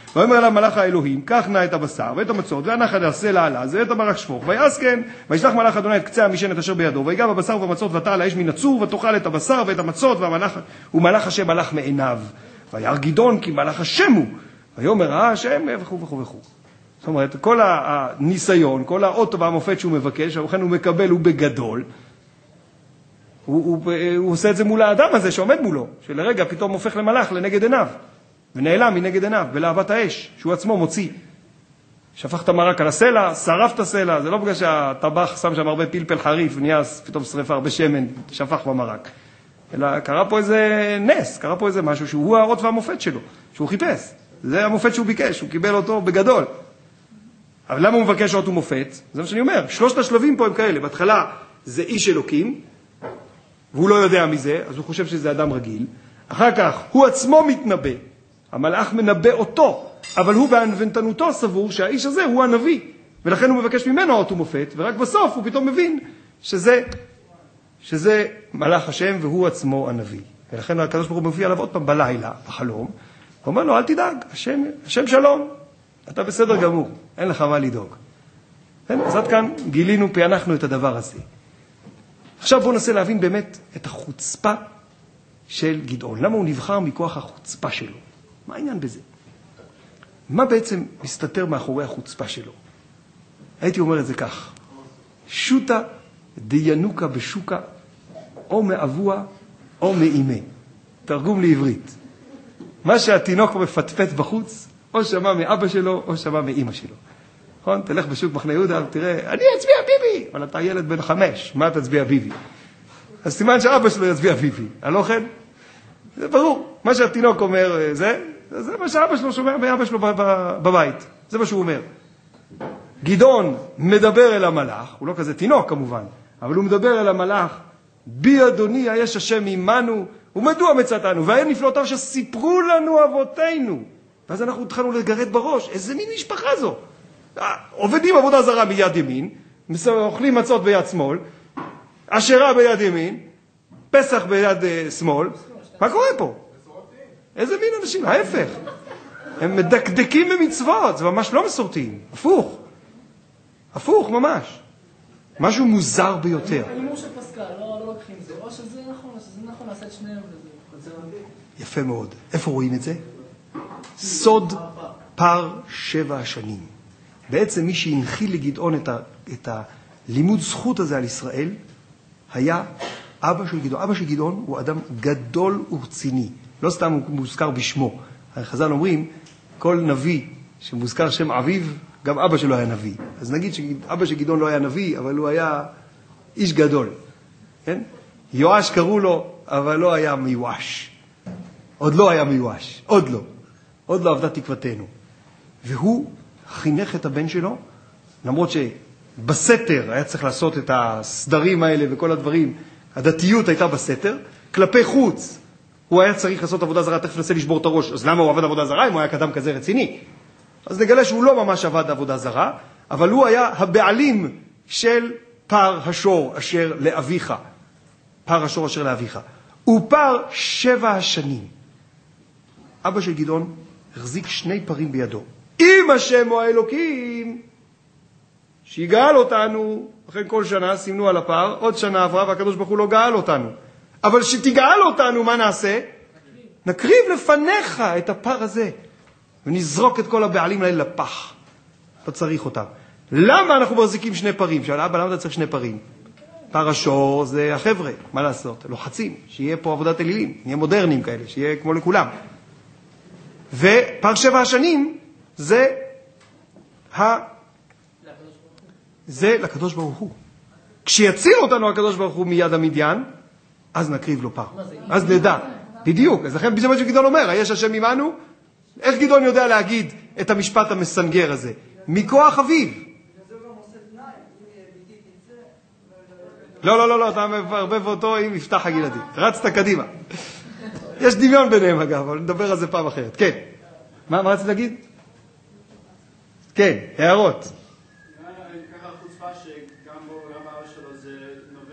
ואומר אליו מלאך האלוהים, קח נא את הבשר ואת המצות והנח את הסלע על עז ואת המרק שפוך ויעש כן, וישלח מלאך אדוני את קצה המשענת אשר בידו ויגע בבשר ובמצות ותעל האש מן הצור ותאכל את הבשר ואת המצות ומלאך השם הלך מעיניו וירא גדעון כי מלאך השם הוא ויאמר השם וכו' וכו' וכו'. זאת אומרת, כל הניסיון, כל האות והמופת שהוא מבקש, לכן הוא מקבל, הוא בגדול, הוא עושה את זה מול האדם הזה שעומד מולו, שלרגע פתאום הופך למלאך לנגד עיניו, ונעלם מנגד עיניו, בלהבת האש, שהוא עצמו מוציא. שפך את המרק על הסלע, שרף את הסלע, זה לא בגלל שהטבח שם שם הרבה פלפל חריף, ונהיה פתאום שריפה הרבה שמן, שפך במרק. אלא קרה פה איזה נס, קרה פה איזה משהו שהוא האות והמופת שלו, שהוא חיפש. זה המופת שהוא ביקש, הוא קיבל אותו בגדול. אבל למה הוא מבקש אות ומופת? זה מה שאני אומר. 3 השלבים פה הם כאלה. בהתחלה זה איש אלוקים, והוא לא יודע מזה, אז הוא חושב שזה אדם רגיל. אחר כך הוא עצמו מתנבא. המלאך מנבא אותו, אבל הוא בענוותנותו סבור שהאיש הזה הוא הנביא. ולכן הוא מבקש ממנו אות ומופת, ורק בסוף הוא פתאום מבין שזה מלאך השם והוא עצמו הנביא. ולכן הקדוש ברוך הוא מופיע עליו עוד פעם בלילה, בחלום, הוא אומר לו, אל תדאג, השם שלום. אתה בסדר גמור, אין לך מה לדאוג. אז עד כאן גילינו, פענחנו את הדבר הזה. עכשיו בואו ננסה להבין באמת את החוצפה של גדעון. למה הוא נבחר מכוח החוצפה שלו? מה העניין בזה? מה בעצם מסתתר מאחורי החוצפה שלו? הייתי אומר את זה כך. שוטה דיינוקה בשוקה, או מאבוע או מאימה. תרגום לעברית. מה שהתינוק מפטפט בחוץ, או שמע מאבא שלו, או שמע מאמא שלו. נכון? תלך בשוק מחנה יהודה, תראה, אני אצביע ביבי! אבל אתה ילד בן 5, מה תצביע ביבי? אז סימן שאבא שלו יצביע ביבי. הלא כן? זה ברור. מה שהתינוק אומר, זה מה שאבא שלו שומע מאבא שלו בבית. זה מה שהוא אומר. גדעון מדבר אל המלאך, הוא לא כזה תינוק כמובן, אבל הוא מדבר אל המלאך, בי אדוני היש השם עמנו, ומדוע מצאתנו? והאם נפלאותיו שסיפרו לנו אבותינו. ואז אנחנו התחלנו לגרד בראש, איזה מין משפחה זו? עובדים עבודה זרה ביד ימין, אוכלים מצות ביד שמאל, אשרה ביד ימין, פסח ביד שמאל. מה קורה פה? איזה מין אנשים? ההפך. הם מדקדקים במצוות, זה ממש לא מסורתיים. הפוך. הפוך ממש. משהו מוזר ביותר. האימור של פסקה, לא לוקחים זה. או שזה נכון לעשות את שניהם וזה. יפה מאוד. איפה רואים את זה? סוד פר 7 השנים. בעצם מי שהנחיל לגדעון את הלימוד זכות הזה על ישראל, היה אבא של גדעון. אבא של גדעון הוא אדם גדול ורציני. לא סתם הוא מוזכר בשמו. החז"ל אומרים, כל נביא שמוזכר שם אביו, גם אבא שלו היה נביא. אז נגיד שאבא של גדעון לא היה נביא, אבל הוא היה איש גדול. כן? יואש קראו לו, אבל לא היה מיואש. עוד לא היה מיואש. עוד לא. עוד לא עבדה תקוותנו. והוא חינך את הבן שלו, למרות שבסתר היה צריך לעשות את הסדרים האלה וכל הדברים, הדתיות הייתה בסתר, כלפי חוץ הוא היה צריך לעשות עבודה זרה, תכף ננסה לשבור את הראש, אז למה הוא עבד עבודה זרה אם הוא היה קדם כזה רציני? אז נגלה שהוא לא ממש עבד עבודה זרה, אבל הוא היה הבעלים של פר השור אשר לאביך. פר השור אשר לאביך. הוא פר 7 השנים. אבא של גדעון החזיק 2 פרים בידו. אם השם הוא האלוקים, שיגאל אותנו, אחרי כל שנה סימנו על הפר, עוד שנה עברה והקדוש ברוך הוא לא גאל אותנו. אבל שתגאל אותנו, מה נעשה? נקריב לפניך את הפר הזה, ונזרוק את כל הבעלים האלה לפח. לא צריך אותם. למה אנחנו מחזיקים 2 פרים? שאלה, אבא, למה אתה צריך 2 פרים? פר השור זה החבר'ה, מה לעשות? לוחצים, שיהיה פה עבודת אלילים, נהיה מודרניים כאלה, שיהיה כמו לכולם. ופר 7 השנים זה לקדוש ברוך הוא. כשיציל אותנו הקדוש ברוך הוא מיד המדיין, אז נקריב לו פר. אז נדע. בדיוק. אז לכן בדיוק מה שגדעון אומר, היש השם עמנו? איך גדעון יודע להגיד את המשפט המסנגר הזה? מכוח אביו. לא, אתה מערבב אותו עם יפתח הגלעדי. רצת קדימה. יש דמיון ביניהם אגב, אבל נדבר על זה פעם אחרת. כן. מה רצית להגיד? כן, הערות. ככה חוצפה שגם בו, גם באבא שלו זה נובע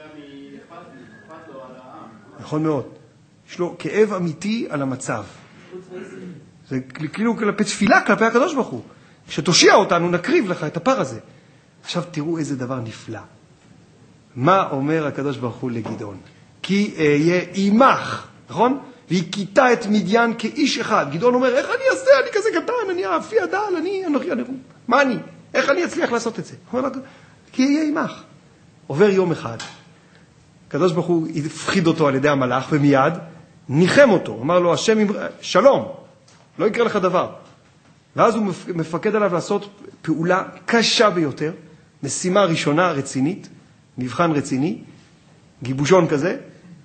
מאכפת לו על העם. נכון מאוד. יש לו כאב אמיתי על המצב. זה כאילו כלפי תפילה, כלפי הקדוש ברוך הוא. כשתושיע אותנו, נקריב לך את הפר הזה. עכשיו תראו איזה דבר נפלא. מה אומר הקדוש ברוך הוא לגדעון? כי אהיה עמך, נכון? והכיתה את מדיין כאיש אחד. גדעון אומר, איך אני אעשה? אני כזה קטן, אני אפי הדל, אני אנוכי הנרום. מה אני? איך אני אצליח לעשות את זה? הוא אומר, כי אהיה עמך. עובר יום אחד. הקדוש ברוך הוא הפחיד אותו על ידי המלאך, ומיד ניחם אותו. אמר לו, השם שלום, לא יקרה לך דבר. ואז הוא מפקד עליו לעשות פעולה קשה ביותר, משימה ראשונה רצינית, מבחן רציני, גיבושון כזה,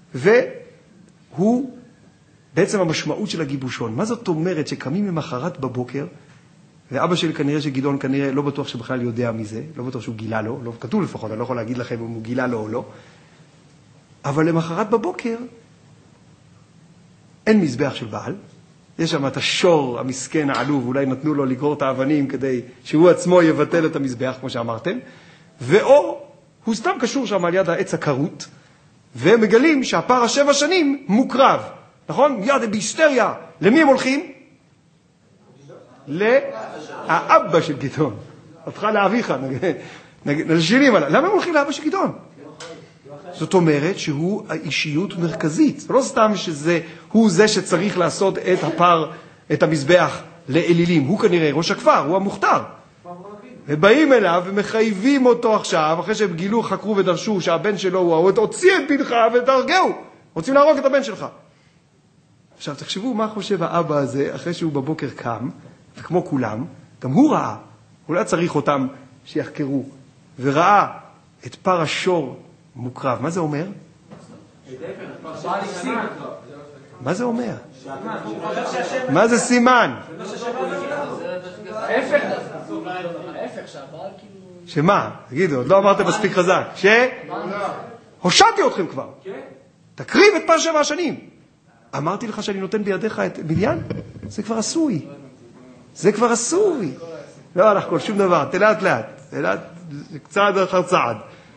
והוא בעצם המשמעות של הגיבושון. מה זאת אומרת שקמים למחרת בבוקר, ואבא שלי כנראה שגדעון כנראה לא בטוח שבכלל יודע מזה, לא בטוח שהוא גילה לו, לא כתוב לפחות, אני לא יכול להגיד לכם אם הוא גילה לו או לא, אבל למחרת בבוקר אין מזבח של בעל, יש שם את השור המסכן העלוב, אולי נתנו לו לגרור את האבנים כדי שהוא עצמו יבטל את המזבח, כמו שאמרתם, ואו הוא סתם קשור שם על יד העץ הכרות, והם מגלים שהפר 7 שנים מוקרב, נכון? מיד הם בהיסטריה. למי הם הולכים? לאבא של גדעון. אותך לאביך, נשילים עליו. למה הם הולכים לאבא של גדעון? זאת אומרת שהוא האישיות מרכזית. לא סתם שהוא זה שצריך לעשות את הפר, את המזבח לאלילים. הוא כנראה ראש הכפר, הוא המוכתר. ובאים אליו ומחייבים אותו עכשיו, אחרי שהם גילו, חקרו ודרשו שהבן שלו הוא הוציא את בנך ותרגהו. רוצים להרוג את הבן שלך. עכשיו תחשבו מה חושב האבא הזה אחרי שהוא בבוקר קם, וכמו כולם, גם הוא ראה, הוא לא צריך אותם שיחקרו, וראה את פר השור מוקרב. מה זה אומר? מה זה אומר? מה זה סימן? ההפך שהבעל כאילו... שמה? תגידו, עוד לא אמרתם מספיק חזק. הושעתי אתכם כבר. תקריב את פר 7 שנים. אמרתי לך שאני נותן בידיך את מדיין? זה כבר עשוי. זה כבר עשוי. לא הלך כל שום דבר, תלעת לאט. צעד אחר צעד.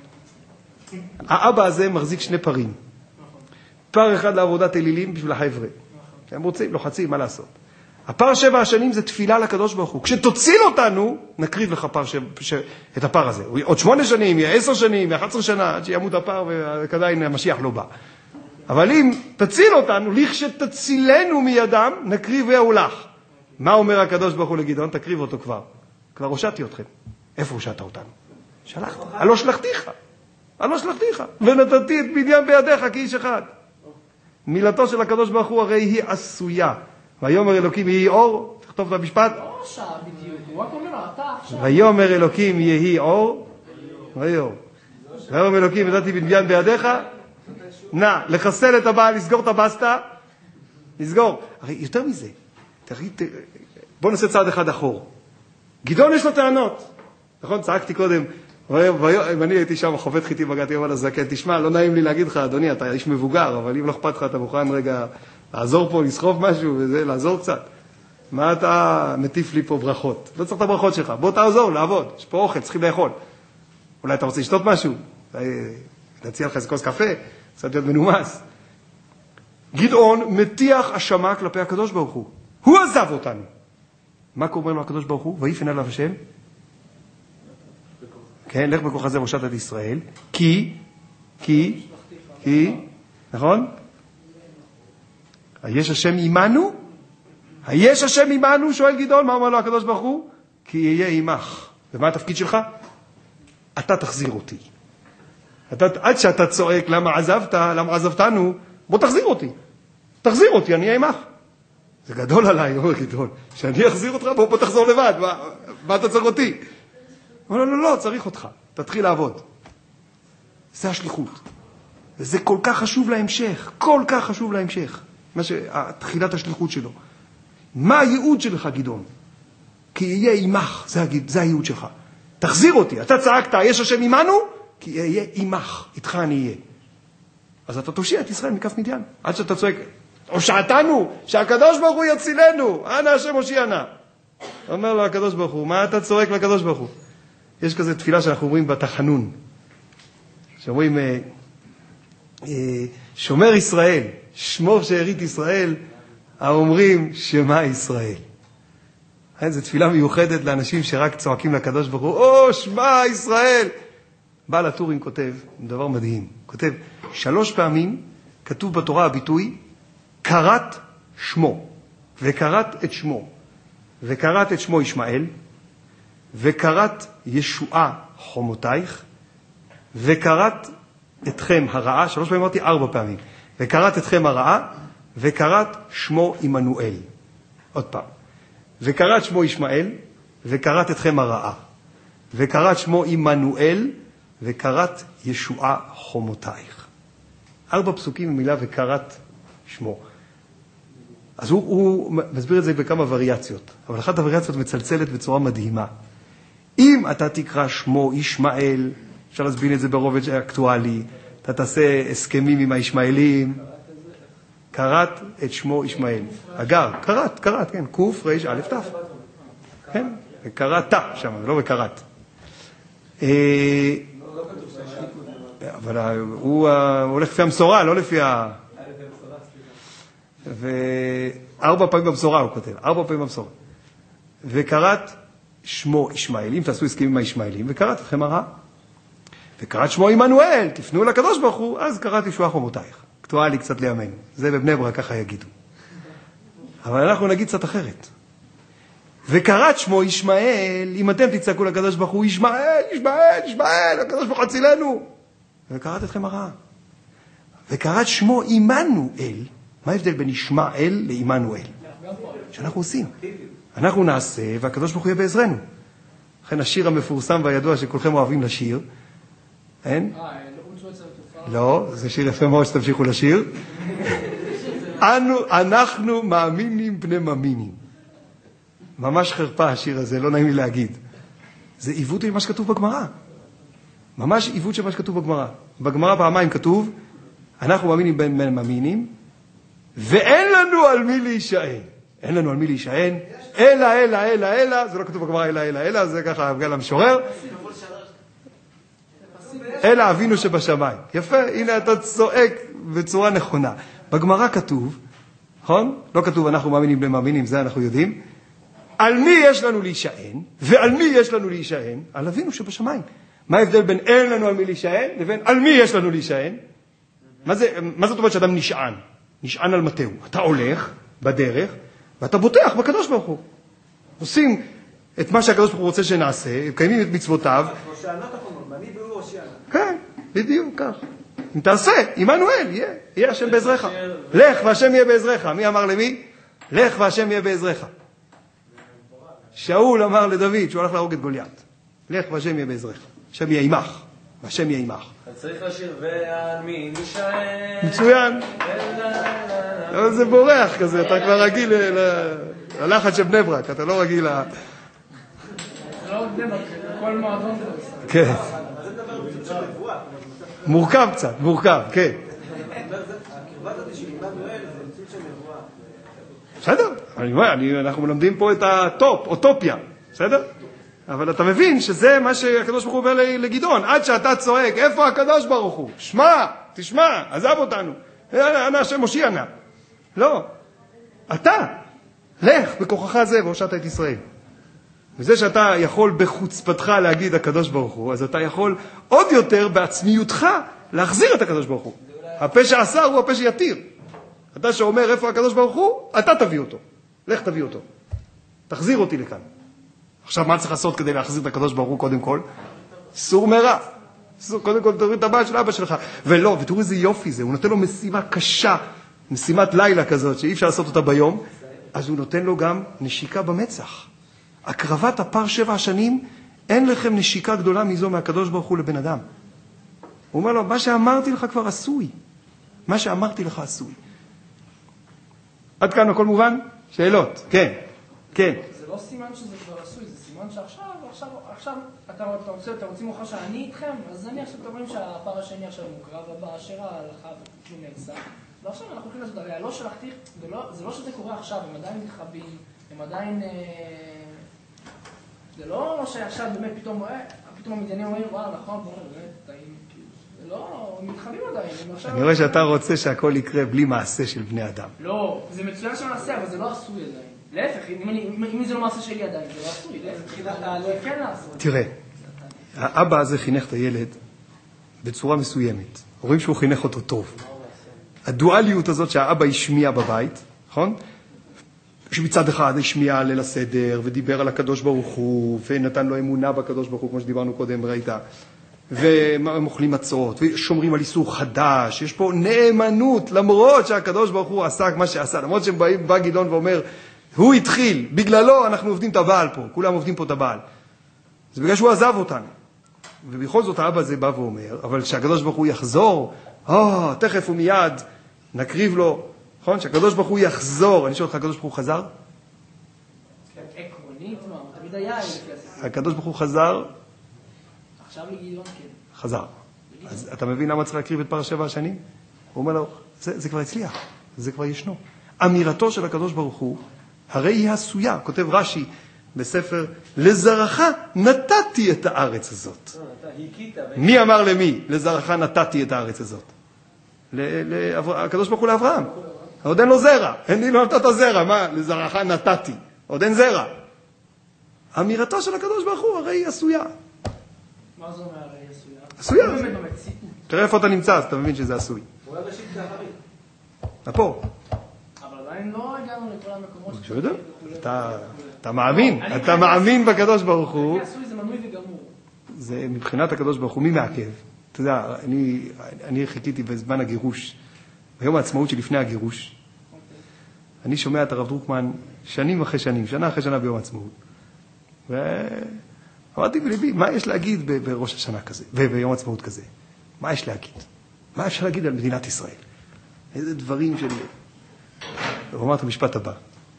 האבא הזה מחזיק 2 פרים. פר אחד לעבודת אלילים בשביל החבר'ה. הם רוצים, לוחצים, מה לעשות? הפר 7 השנים זה תפילה לקדוש ברוך הוא. כשתוציל אותנו, נקריב לך את הפר הזה. עוד 8 שנים, 10 שנים, 11 שנה, עד שימות הפר וכדאי המשיח לא בא. אבל אם תציל אותנו, לכשתצילנו מידם, נקריב והולך. מה אומר הקדוש ברוך הוא לגדעון? תקריב אותו כבר. כבר הושעתי אתכם. איפה הושעת אותנו? שלחת. הלא שלחתיך. הלא שלחתיך. ונתתי את מדיין בידיך כאיש אחד. מילתו של הקדוש ברוך הוא הרי היא עשויה. ויאמר אלוקים יהי אור, תכתוב את המשפט. לא שעה בדיוק, הוא רק אומר לו, אתה עכשיו. ויאמר אלוקים יהי אור, ויאמר אלוקים נתתי מדיין בידיך, נא, לחסל את הבעל, לסגור את הבסטה, לסגור. הרי יותר מזה, בוא נעשה צעד אחד אחור. גדעון יש לו טענות. נכון, צעקתי קודם, אם אני הייתי שם חובט חיטים בגעתי יום על הזקן, תשמע, לא נעים לי להגיד לך, אדוני, אתה איש מבוגר, אבל אם לא אכפת לך, אתה מוכן רגע לעזור פה, לסחוב משהו, וזה, לעזור קצת. מה אתה מטיף לי פה ברכות? לא צריך את הברכות שלך, בוא תעזור, לעבוד, יש פה אוכל, צריכים לאכול. אולי אתה רוצה לשתות משהו? נציע לך איזה כוס קפה, קצת להיות מנומס. גדעון מטיח אשמה כלפי הקדוש ברוך הוא. הוא עזב אותנו. מה קוראים לו הקדוש ברוך הוא? ויפן עליו השם. כן, לך בכוח הזה הושעת את ישראל. כי, נכון? היש השם עמנו? היש השם עמנו, שואל גדעון, מה אומר לו הקדוש ברוך הוא? כי יהיה עמך. ומה התפקיד שלך? אתה תחזיר אותי. עד שאתה צועק, למה עזבתנו? בוא תחזיר אותי. תחזיר אותי, אני אהיה עמך. זה גדול עליי, אומר גדעון. שאני אחזיר אותך, בוא תחזור לבד. מה אתה צריך אותי? הוא אומר, לא, צריך אותך. תתחיל לעבוד. זה השליחות. וזה כל כך חשוב להמשך. כל כך חשוב להמשך. תחילת השליחות שלו. מה הייעוד שלך, גדעון? כי יהיה עמך. זה הייעוד שלך. תחזיר אותי. אתה צעקת, יש השם עמנו? כי יהיה עמך. איתך אני אהיה. אז אתה תושיע את ישראל מכף מדיין. עד שאתה צועק, הושעתנו, שהקדוש ברוך הוא יצילנו. אנא השם הושיענה. אומר לו הקדוש ברוך הוא, מה אתה צועק לקדוש ברוך הוא? יש כזה תפילה שאנחנו אומרים בתחנון. שאומרים, שומר ישראל, שמור שארית ישראל, האומרים שמע ישראל. זו תפילה מיוחדת לאנשים שרק צועקים לקדוש ברוך הוא, או שמע ישראל. בעל הטורים כותב, דבר מדהים, כותב 3 פעמים כתוב בתורה הביטוי, קראת שמו, וקראת את שמו, וקראת את שמו ישמעאל, וקראת ישועה חומותייך, וקראת אתכם הרעה, 3 פעמים אמרתי 4 פעמים, וקראת אתכם הרעה, וקראת שמו עמנואל. עוד פעם. וקראת שמו ישמעאל, וקראת אתכם הרעה, וקראת שמו עמנואל, וקראת ישועה חומותייך. 4 פסוקים במילה וקראת שמו. אז הוא מסביר את זה בכמה וריאציות, אבל אחת הווריאציות מצלצלת בצורה מדהימה. אם אתה תקרא שמו ישמעאל, אפשר להסביר את זה ברובד אקטואלי, אתה תעשה הסכמים עם הישמעאלים, קראת את שמו ישמעאל. אגב, קראת, כן, קוף, רש, א', ת'. כן, וקראת שם, לא וקראת. אבל הוא הולך לפי המסורה, לא לפי ו4 פעמים במסורה הוא כותב, 4 פעמים במסורה. וקראת שמו ישמעאל, אם תעשו הסכמים עם הישמעאלים, וקראת אתכם הרע. וקראת שמו עמנואל, תפנו לקדוש ברוך הוא, אז קראת ישועה חומותייך. אקטואלי קצת לימינו. זה בבני ברק ככה יגידו. אבל אנחנו נגיד קצת אחרת. וקראת שמו ישמעאל, אם אתם תצעקו לקדוש ברוך הוא, ישמעאל, ישמעאל, ישמעאל, הקדוש ברוך הוא הצילנו. וקראת אתכם הרע. וקראת שמו עמנואל, מה ההבדל בין ישמעאל לעמנואל? שאנחנו עושים. אנחנו נעשה, והקדוש ברוך הוא יהיה בעזרנו. לכן השיר המפורסם והידוע שכולכם אוהבים לשיר, אין? לא, זה שיר יפה מאוד שתמשיכו לשיר. אנחנו מאמינים בני מאמינים. ממש חרפה השיר הזה, לא נעים לי להגיד. זה עיוות למה שכתוב בגמרא. ממש עיוות של מה שכתוב בגמרא. בגמרא פעמיים כתוב, אנחנו מאמינים בני מאמינים, ואין לנו על מי להישען. אין לנו על מי להישען, אלא, זה לא כתוב בגמרא אלא, זה ככה בגלל המשורר. אלא אבינו שבשמיים. יפה, הנה אתה צועק בצורה נכונה. בגמרא כתוב, נכון? לא כתוב אנחנו מאמינים בני מאמינים, זה אנחנו יודעים. על מי יש לנו להישען, ועל מי יש לנו להישען? על אבינו שבשמיים. מה ההבדל בין אין לנו על מי להישען, לבין על מי יש לנו להישען? מה זאת אומרת שאדם נשען? נשען על מטהו. אתה הולך בדרך, ואתה בוטח בקדוש ברוך הוא. עושים את מה שהקדוש ברוך הוא רוצה שנעשה, קיימים את מצוותיו. כן, בדיוק כך. אם תעשה, עמנואל, יהיה השם בעזרך. לך והשם יהיה בעזרך. מי אמר למי? לך והשם יהיה בעזרך. שאול אמר לדוד, שהוא הלך להרוג את גוליית. לך והשם יהיה בעזרך. השם יהיה עמך, והשם יהיה עמך. אתה צריך לשיר, ועל מי נשען. מצוין. זה בורח כזה, אתה כבר רגיל ללחץ של בני ברק, אתה לא רגיל זה לא בני ברק, זה כל מועדון. כן. מורכב קצת, מורכב, כן. בסדר, אנחנו מלמדים פה את הטופ, אוטופיה, בסדר? אבל אתה מבין שזה מה שהקדוש ברוך הוא אומר לגדעון, עד שאתה צועק, איפה הקדוש ברוך הוא? שמע, תשמע, עזב אותנו. אנא השם מושיענה. לא, אתה, לך בכוחך זה והושעת את ישראל. וזה שאתה יכול בחוצפתך להגיד הקדוש ברוך הוא, אז אתה יכול עוד יותר בעצמיותך להחזיר את הקדוש ברוך הוא. הפה שעשר הוא הפה שיתיר. אתה שאומר איפה הקדוש ברוך הוא, אתה תביא אותו. לך תביא אותו. תחזיר אותי לכאן. עכשיו מה צריך לעשות כדי להחזיר את הקדוש ברוך הוא קודם כל? סור מרע. קודם כל תוריד את הבעל של אבא שלך. ולא, ותראו איזה יופי זה. הוא נותן לו משימה קשה, משימת לילה כזאת שאי אפשר לעשות אותה ביום, אז הוא נותן לו גם נשיקה במצח. הקרבת הפר 7 שנים, אין לכם נשיקה גדולה מזו מהקדוש ברוך הוא לבן אדם. הוא אומר לו, מה שאמרתי לך כבר עשוי. מה שאמרתי לך עשוי. עד כאן הכל מובן? שאלות. כן, כן. זה לא סימן שזה כבר עשוי, זה סימן שעכשיו אתם רוצים מוכר שאני איתכם, אז אני עכשיו אומרים שהפר השני עכשיו מוקרב, הבא אשרה הלכה וכלום נעשה. ועכשיו אנחנו הולכים לעשות, הרי לא שלחתי, זה לא שזה קורה עכשיו, הם עדיין מתחבים, הם עדיין... זה לא שעכשיו באמת פתאום המדיינים אומרים, וואלה, נכון, בואו, באמת, טעים, כאילו, לא, הם מתחבאים עדיין. אני רואה שאתה רוצה שהכל יקרה בלי מעשה של בני אדם. לא, זה מצוין שנעשה, אבל זה לא עשוי עדיין. להפך, אם זה לא מעשה שלי עדיין, זה לא עשוי. זה תחילת העלייה. כן לעשות. תראה, האבא הזה חינך את הילד בצורה מסוימת. רואים שהוא חינך אותו טוב. הדואליות הזאת שהאבא השמיע בבית, נכון? שמצד אחד השמיע ליל הסדר, ודיבר על הקדוש ברוך הוא, ונתן לו אמונה בקדוש ברוך הוא, כמו שדיברנו קודם, ראית? והם אוכלים מצות, ושומרים על איסור חדש, יש פה נאמנות, למרות שהקדוש ברוך הוא עשה מה שעשה, למרות שבא גדעון ואומר, הוא התחיל, בגללו אנחנו עובדים את הבעל פה, כולם עובדים פה את הבעל. זה בגלל שהוא עזב אותנו. ובכל זאת האבא הזה בא ואומר, אבל שהקדוש ברוך הוא יחזור, תכף ומיד נקריב לו, נכון? שהקדוש ברוך הוא יחזור. אני שואל אותך, הקדוש ברוך הוא חזר? עקרונית, מה? הוא תמיד היה. הקדוש ברוך הוא חזר? עכשיו לגדעון כן. חזר. אז אתה מבין למה צריך להקריב את פר 7 השנים? הוא אומר לו, זה כבר הצליח, זה כבר ישנו. אמירתו של הקדוש ברוך הוא, הרי היא עשויה, כותב רש"י בספר, לזרעך נתתי את הארץ הזאת. מי אמר למי? לזרעך נתתי את הארץ הזאת. הקדוש ברוך הוא לאברהם. עוד אין לו זרע. אני לא נתת זרע. מה? לזרעך נתתי. עוד אין זרע. אמירתו של הקדוש ברוך הוא, הרי היא עשויה. מה זה אומר הרי היא עשויה? עשויה. תראה איפה אתה נמצא, אז אתה מבין שזה עשוי. הוא היה ראשית כאחרי. פה. אבל עדיין לא הגענו לכל המקומות שהוא יודע? אתה מאמין. אתה מאמין בקדוש ברוך הוא. עשוי זה מנוי וגמור. זה מבחינת הקדוש ברוך הוא, מי מעכב? אתה יודע, אני חיכיתי בזמן הגירוש, ביום העצמאות שלפני הגירוש. אני שומע את הרב דרוקמן שנים אחרי שנים, שנה אחרי שנה ביום העצמאות. ואמרתי בליבי, מה יש להגיד בראש השנה כזה, וביום העצמאות כזה? מה יש להגיד? מה אפשר להגיד על מדינת ישראל? איזה דברים של... הוא אמר את המשפט הבא.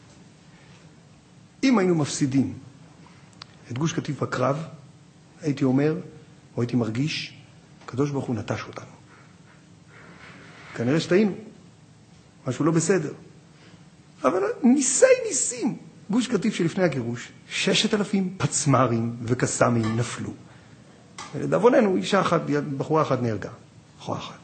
אם היינו מפסידים את גוש קטיף בקרב, הייתי אומר, או הייתי מרגיש, הקדוש ברוך הוא נטש אותנו. כנראה שטעינו, משהו לא בסדר. אבל ניסים, גוש קטיף שלפני הגירוש, 6,000 פצמרים וקסמים נפלו. ולדאבוננו, אישה אחת, בחורה אחת נהרגה. בחורה אחת.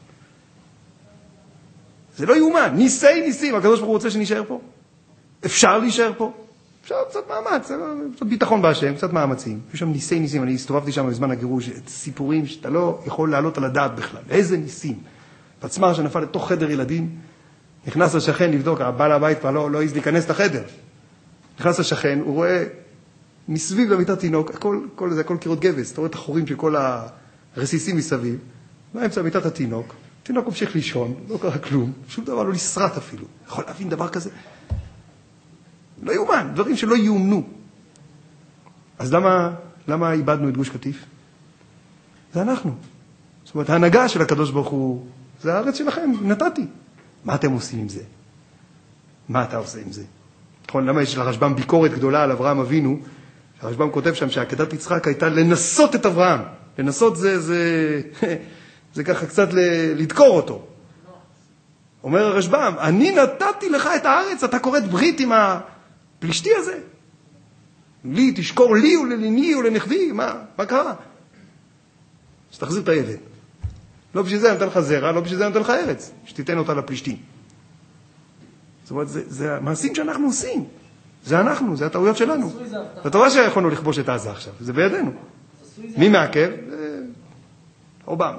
זה לא יאומן, ניסים, הקדוש ברוך הוא רוצה שנשאר פה. אפשר להישאר פה. אפשר קצת מאמץ, קצת ביטחון בהשם, קצת מאמצים. יש שם ניסים, אני הסתובבתי שם בזמן הגירוש, סיפורים שאתה לא יכול לעלות על הדעת בכלל. איזה ניסים. פצמר שנפל לתוך חדר ילדים, נכנס לשכן לבדוק, הבעל הבית כבר לא העז להיכנס לחדר. נכנס לשכן, הוא רואה מסביב למיטת תינוק, הכל קירות גבס, אתה רואה את החורים של כל הרסיסים מסביב, באמצע מיטת התינוק, התינוק המשיך לישון, לא קרה כלום, שום דבר לא נשרט אפילו. יכול להבין דבר כזה? לא יאומן, דברים שלא יאומנו. אז למה איבדנו את גוש קטיף? זה אנחנו. זאת אומרת, ההנהגה של הקדוש ברוך הוא, זה הארץ שלכם, נתתי. מה אתם עושים עם זה? מה אתה עושה עם זה? נכון, למה יש לרשב"ם ביקורת גדולה על אברהם אבינו? הרשב"ם כותב שם שעקדת יצחק הייתה לנסות את אברהם. לנסות זה ככה קצת לדקור אותו. אומר הרשב"ם, אני נתתי לך את הארץ, אתה קוראת ברית עם הפלישתי הזה. לי, תשקור לי ולניני ולנכדי, מה קרה? אז תחזיר את הילד. לא בשביל זה נתן לך זרע, לא בשביל זה נתן לך ארץ, שתיתן אותה לפלישתים. זאת אומרת, זה המעשים שאנחנו עושים. זה אנחנו, זה הטעויות שלנו. אתה רואה שיכולנו לכבוש את עזה עכשיו, זה בידינו. מי מעכב? אובמה.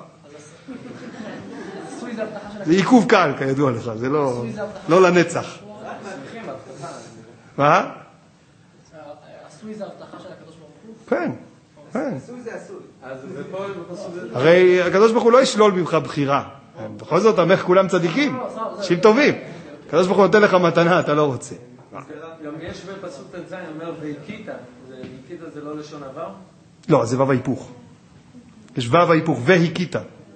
זה עיכוב קל, כידוע לך, זה לא לנצח. מה? עשוי זה הבטחה של הקדוש ברוך הוא? כן, כן. עשוי זה עשוי. הרי הקדוש ברוך הוא לא ישלול ממך בחירה. בכל זאת, עמך כולם צדיקים, אנשים טובים. הקדוש ברוך הוא נותן לך מתנה, אתה לא רוצה. גם יש בפסוק ט"ז, אומר והכית, והכית זה לא לשון עבר? לא, זה וו ההיפוך. יש וו ההיפוך, והכית.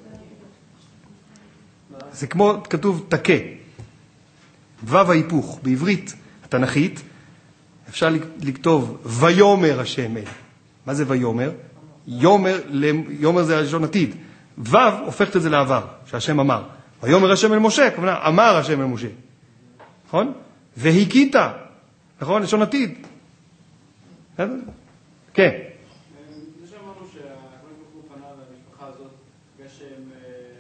זה כמו כתוב תקה. וו ההיפוך, בעברית התנ"כית, אפשר לכתוב ויומר השם אל. מה זה ויומר? יומר זה הלשון עתיד. וו הופכת את זה לעבר, שהשם אמר. ויומר השם אל משה, כמובן, אמר השם אל משה. נכון? והכית. נכון? לשון עתיד. כן. זה שאמרנו שהקדוש ברוך הוא פנה למשפחה הזאת, בגלל שהם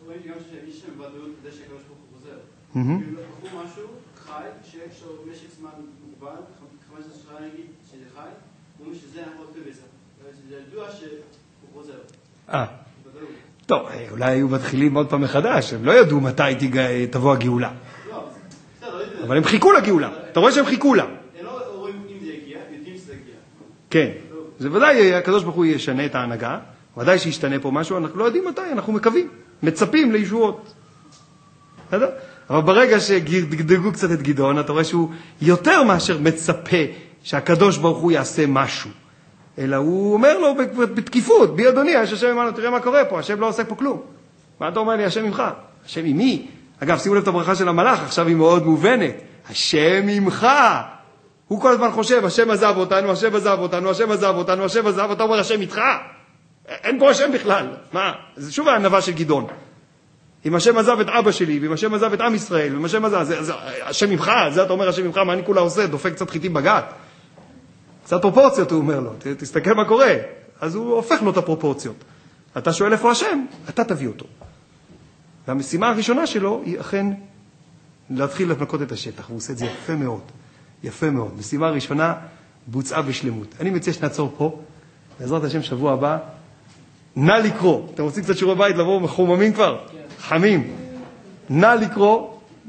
רואים שגם שיש שם ודאות כדי שהקדוש ברוך הוא חוזר. כאילו לקחו משהו חי, שיש לו משך זמן מוגבל, 15 שנה נגיד שזה חי, אומרים שזה אנחנו עוד כבסה. זה ידוע שהוא חוזר. טוב, אולי היו מתחילים עוד פעם מחדש, הם לא ידעו מתי תבוא הגאולה. אבל הם חיכו לגאולה, אתה רואה שהם חיכו לה. הם לא רואים אם זה יגיע, יודעים שזה יגיע. כן, זה ודאי, הקדוש ברוך הוא ישנה את ההנהגה, ודאי שישתנה פה משהו, אנחנו לא יודעים מתי, אנחנו מקווים, מצפים לישועות. אבל ברגע שדגדגו קצת את גדעון, אתה רואה שהוא יותר מאשר מצפה שהקדוש ברוך הוא יעשה משהו. אלא הוא אומר לו בתקיפות, בי אדוני, השם אמרנו, תראה מה קורה פה, השם לא עושה פה כלום. מה אתה אומר לי, השם ממך? השם עם מי? אגב, שימו לב את הברכה של המלאך, עכשיו היא מאוד מובנת. השם ממך. הוא כל הזמן חושב, השם עזב אותנו, השם עזב אותנו, השם עזב אותנו, השם עזב, אתה אומר, השם איתך. אין פה השם בכלל. מה? זה שוב הענווה של גדעון. אם השם עזב את אבא שלי, ואם השם עזב את עם ישראל, ואם השם עזב, השם ממך, זה אתה אומר, השם ממך, מה אני כולה עושה? דופק קצת חיטים בגת. קצת פרופורציות, הוא אומר לו, תסתכל מה קורה. אז הוא הופך לו את הפרופורציות. אתה שואל איפה השם, אתה תביא אותו. והמשימה הראשונה שלו היא אכן להתחיל לנקות את השטח, והוא עושה את זה יפה מאוד. יפה מאוד. משימה הראשונה בוצעה בשלמות. אני מציע שנעצור פה, בעזרת השם שבוע הבא, נא לקרוא. אתם רוצים קצת שיעורי בית לבוא מחוממים כבר? חמים. נא לקרוא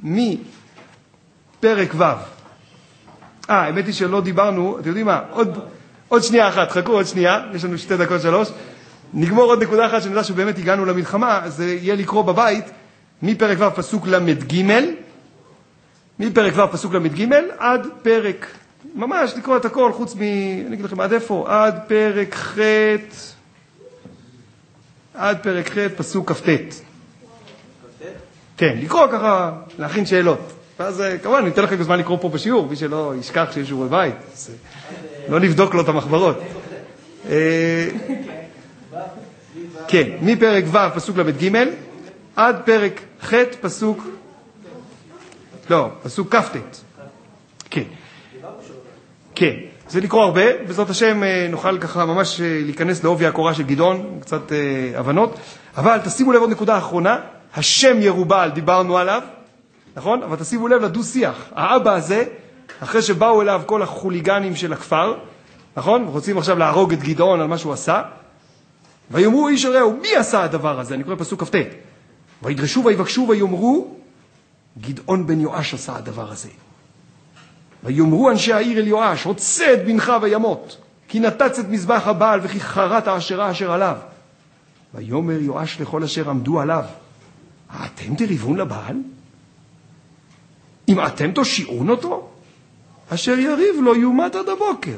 מפרק ו'. האמת היא שלא דיברנו, אתם יודעים מה? עוד שנייה אחת, חכו עוד שנייה, יש לנו 2 דקות 3. נגמור עוד נקודה אחת שנדע שבאמת הגענו למלחמה, זה יהיה לקרוא בבית מפרק ו' פסוק למ"ג, מפרק ו' פסוק למ"ג עד פרק, ממש לקרוא את הכל חוץ אני אגיד לכם עד איפה, עד פרק ח' פסוק כ"ט. כן, לקרוא ככה, להכין שאלות. ואז כמובן, אני אתן לכם זמן לקרוא פה בשיעור, מי שלא ישכח שיש שיעורי בית. לא נבדוק לו את המחברות. כן, מפרק ו' פסוק למ"ג עד פרק ח' פסוק כ"ט. כן. כן, זה לקרוא הרבה, בעזרת השם נוכל ככה ממש להיכנס לעובי הקורה של גדעון, קצת הבנות, אבל תשימו לב עוד נקודה אחרונה, השם ירובל, דיברנו עליו, נכון? אבל תשימו לב לדו שיח, האבא הזה, אחרי שבאו אליו כל החוליגנים של הכפר, נכון? רוצים עכשיו להרוג את גדעון על מה שהוא עשה, ויאמרו איש הרעהו, מי עשה הדבר הזה? אני קורא פסוק כ"ט. וידרשו ויבקשו ויאמרו, גדעון בן יואש עשה הדבר הזה. ויאמרו אנשי העיר אל יואש, הוצא את בנך וימות, כי נתץ את מזבח הבעל וכי חרט האשרה אשר עליו. ויאמר יואש לכל אשר עמדו עליו, אתם תריבון לבעל? אם אתם תושיעון אותו, אשר יריב לו יומת עד הבוקר.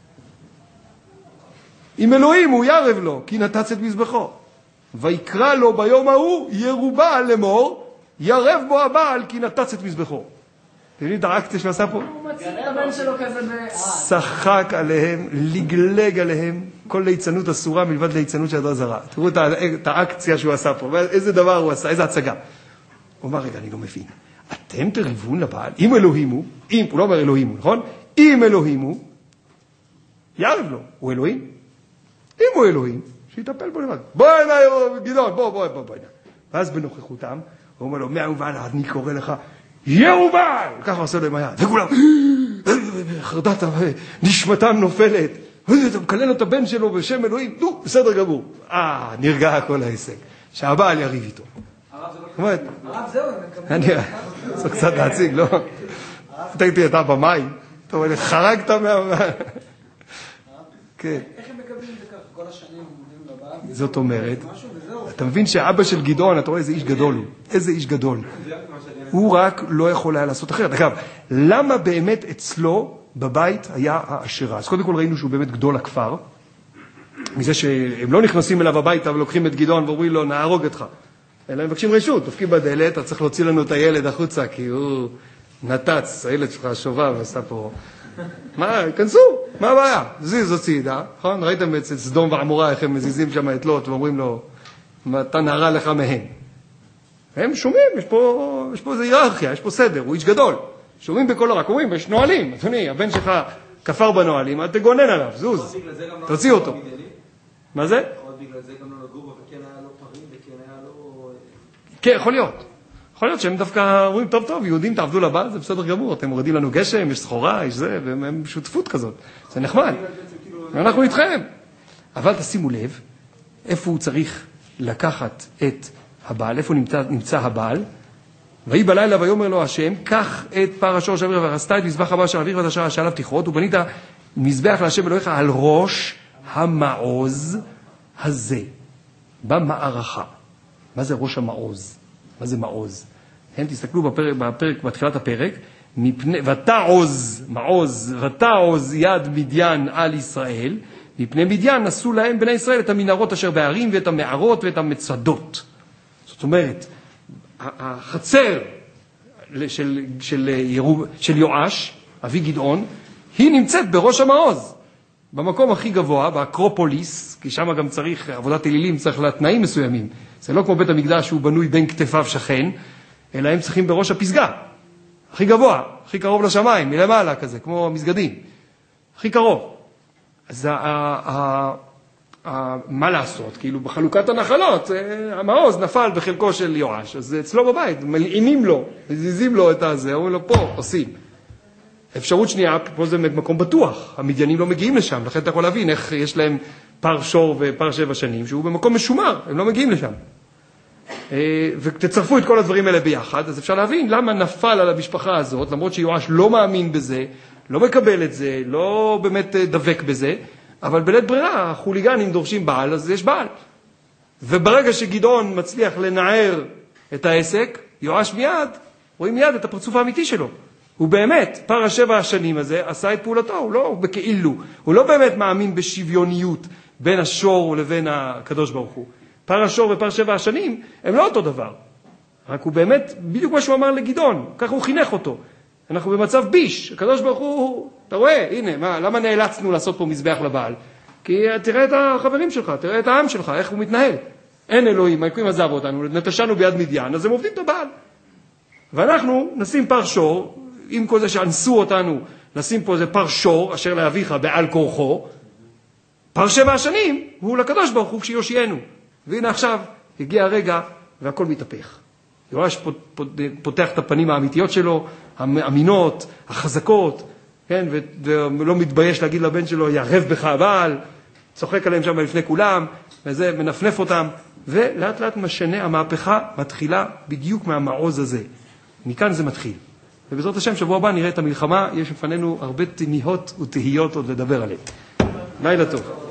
אם אלוהים הוא ירב לו, כי נתץ את מזבחו. ויקרא לו ביום ההוא ירובעל לאמור, ירב בו הבעל, כי נתץ את מזבחו. אתם יודעים את האקציה שהוא עשה פה? הוא מציא את הבן שלו כזה שחק עליהם, לגלג עליהם, כל ליצנות אסורה מלבד ליצנות של עדה זרה. תראו את האקציה שהוא עשה פה, איזה דבר הוא עשה, איזה הצגה. הוא אמר, רגע, אני לא מבין. אתם תריבון לבעל, אם אלוהים הוא, הוא לא אומר אלוהים הוא, נכון? אם אלוהים הוא, ירב לו, הוא אלוהים? אם הוא אלוהים, שיטפל בו לבד. בוא הנה, גדעון, בוא הנה. ואז בנוכחותם, הוא אומר לו, מהיום והלאה, אני קורא לך, ירובל! ככה עושה לו עם היד. וכולם, חרדת, נשמתם נופלת. אתה מקלל את הבן שלו בשם אלוהים. נו, בסדר גמור. נרגע כל ההישג. שהבעל יריב איתו. הרב זהו, אני צריך קצת להציג, לא? תגידי, אתה במים. אתה אומר, חרגת מה... כן. איך הם מקבלים את זה ככה? כל השנים עומדים לבעל? זאת אומרת, אתה מבין שאבא של גדעון, אתה רואה איזה איש גדול הוא. איזה איש גדול. הוא רק לא יכול היה לעשות אחרת. אגב, למה באמת אצלו בבית היה האשרה? אז קודם כל ראינו שהוא באמת גדול הכפר, מזה שהם לא נכנסים אליו הביתה ולוקחים את גדעון ואומרים לו, נהרוג אותך. אלא הם מבקשים רשות, דופקים בדלת, אתה צריך להוציא לנו את הילד החוצה, כי הוא נתץ, הילד שלך שובב, עשה פה... מה, כנסו, מה הבעיה? זיז הצידה, נכון? ראיתם אצל סדום ועמורה איך הם מזיזים שם את לוט ואומרים לו, אתה נערה לך מהם. הם שומעים, יש פה איזו היררכיה, יש פה סדר, הוא איש גדול. שומעים בכל הרק, אומרים, יש נועלים, אדוני, הבן שלך כפר בנועלים, אל תגונן עליו, זוז, תוציא אותו. מה זה? עוד בגלל זה גם לא לגור, וכן היה לו פרים, וכן היה לו... כן, יכול להיות. יכול להיות שהם דווקא אומרים, טוב, יהודים תעבדו לבעל, זה בסדר גמור, אתם מורידים לנו גשם, יש סחורה, יש זה, והם שותפות כזאת. זה נחמד. ואנחנו איתכם. אבל תשימו לב, איפה הוא צריך לקחת את הבעל, איפה נמצא הבעל, ויהי בלילה ויאמר לו השם, קח את פר השור של אביך ורסתה את מזבח הבעל של אביך ואת אשר שעליו תכרות, ובנית מזבח להשם אלוהיך על ראש המעוז הזה, במערכה. מה זה ראש המעוז? מה זה מעוז? תסתכלו בפרק, בתחילת הפרק, ותעוז יד מדיין על ישראל, מפני מדיין נשאו להם בני ישראל את המנהרות אשר בהרים ואת המערות ואת המצדות. זאת אומרת, החצר של יואש, אבי גדעון, היא נמצאת בראש המעוז, במקום הכי גבוה, באקרופוליס, כי שם גם צריך, עבודת אלילים צריך לתנאים מסוימים. זה לא כמו בית המקדש שהוא בנוי בין כתפיו שכן, אלא הם צריכים בראש הפסגה, הכי גבוה, הכי קרוב לשמיים, מלמעלה כזה, כמו המסגדים, הכי קרוב. אז מה לעשות? כאילו בחלוקת הנחלות, המעוז נפל בחלקו של יואש, אז אצלו בבית, מלאימים לו, מזיזים לו את הזה, אומרים לו פה, עושים. אפשרות שנייה, פה זה מקום בטוח, המדיינים לא מגיעים לשם, לכן אתה יכול להבין איך יש להם פר שור ופר 7 שנים, שהוא במקום משומר, הם לא מגיעים לשם. ותצרפו את כל הדברים האלה ביחד, אז אפשר להבין למה נפל על המשפחה הזאת, למרות שיואש לא מאמין בזה, לא מקבל את זה, לא באמת דבק בזה, אבל בלית ברירה, החוליגנים דורשים בעל, אז יש בעל. וברגע שגדעון מצליח לנער את העסק, יואש מיד, רואים מיד את הפרצוף האמיתי שלו. הוא באמת, פר 7 השנים הזה, עשה את פעולתו, הוא לא בכאילו, הוא לא באמת מאמין בשוויוניות בין השור לבין הקדוש ברוך הוא. פר השור ופר 7 השנים הם לא אותו דבר. רק הוא באמת, בדיוק מה שהוא אמר לגדעון, ככה הוא חינך אותו. אנחנו במצב ביש, הקדוש ברוך הוא, אתה רואה, הנה, למה נאלצנו לעשות פה מזבח לבעל? כי תראה את החברים שלך, תראה את העם שלך, איך הוא מתנהל. אין אלוהים, האלוהים עזב אותנו, נטשנו ביד מדיין, אז הם עובדים את הבעל. ואנחנו נשים פר שור, עם כל זה שאנסו אותנו, נשים פה איזה פר שור, אשר לאביך בעל כורחו, פר 7 השנים הוא לקדוש ברוך הוא כשיושיענו. והנה עכשיו הגיע הרגע והכל מתהפך. יואש פותח את הפנים האמיתיות שלו, האמינות, החזקות, כן? ולא מתבייש להגיד לבן שלו, יערב בך הבעל, צוחק עליהם שם לפני כולם, וזה מנפנף אותם, ולאט לאט משנה, המהפכה מתחילה בדיוק מהמעוז הזה. מכאן זה מתחיל. ובעזרת השם, שבוע הבא נראה את המלחמה, יש לפנינו הרבה תמיהות ותהיות עוד לדבר עליהן. לילה טוב.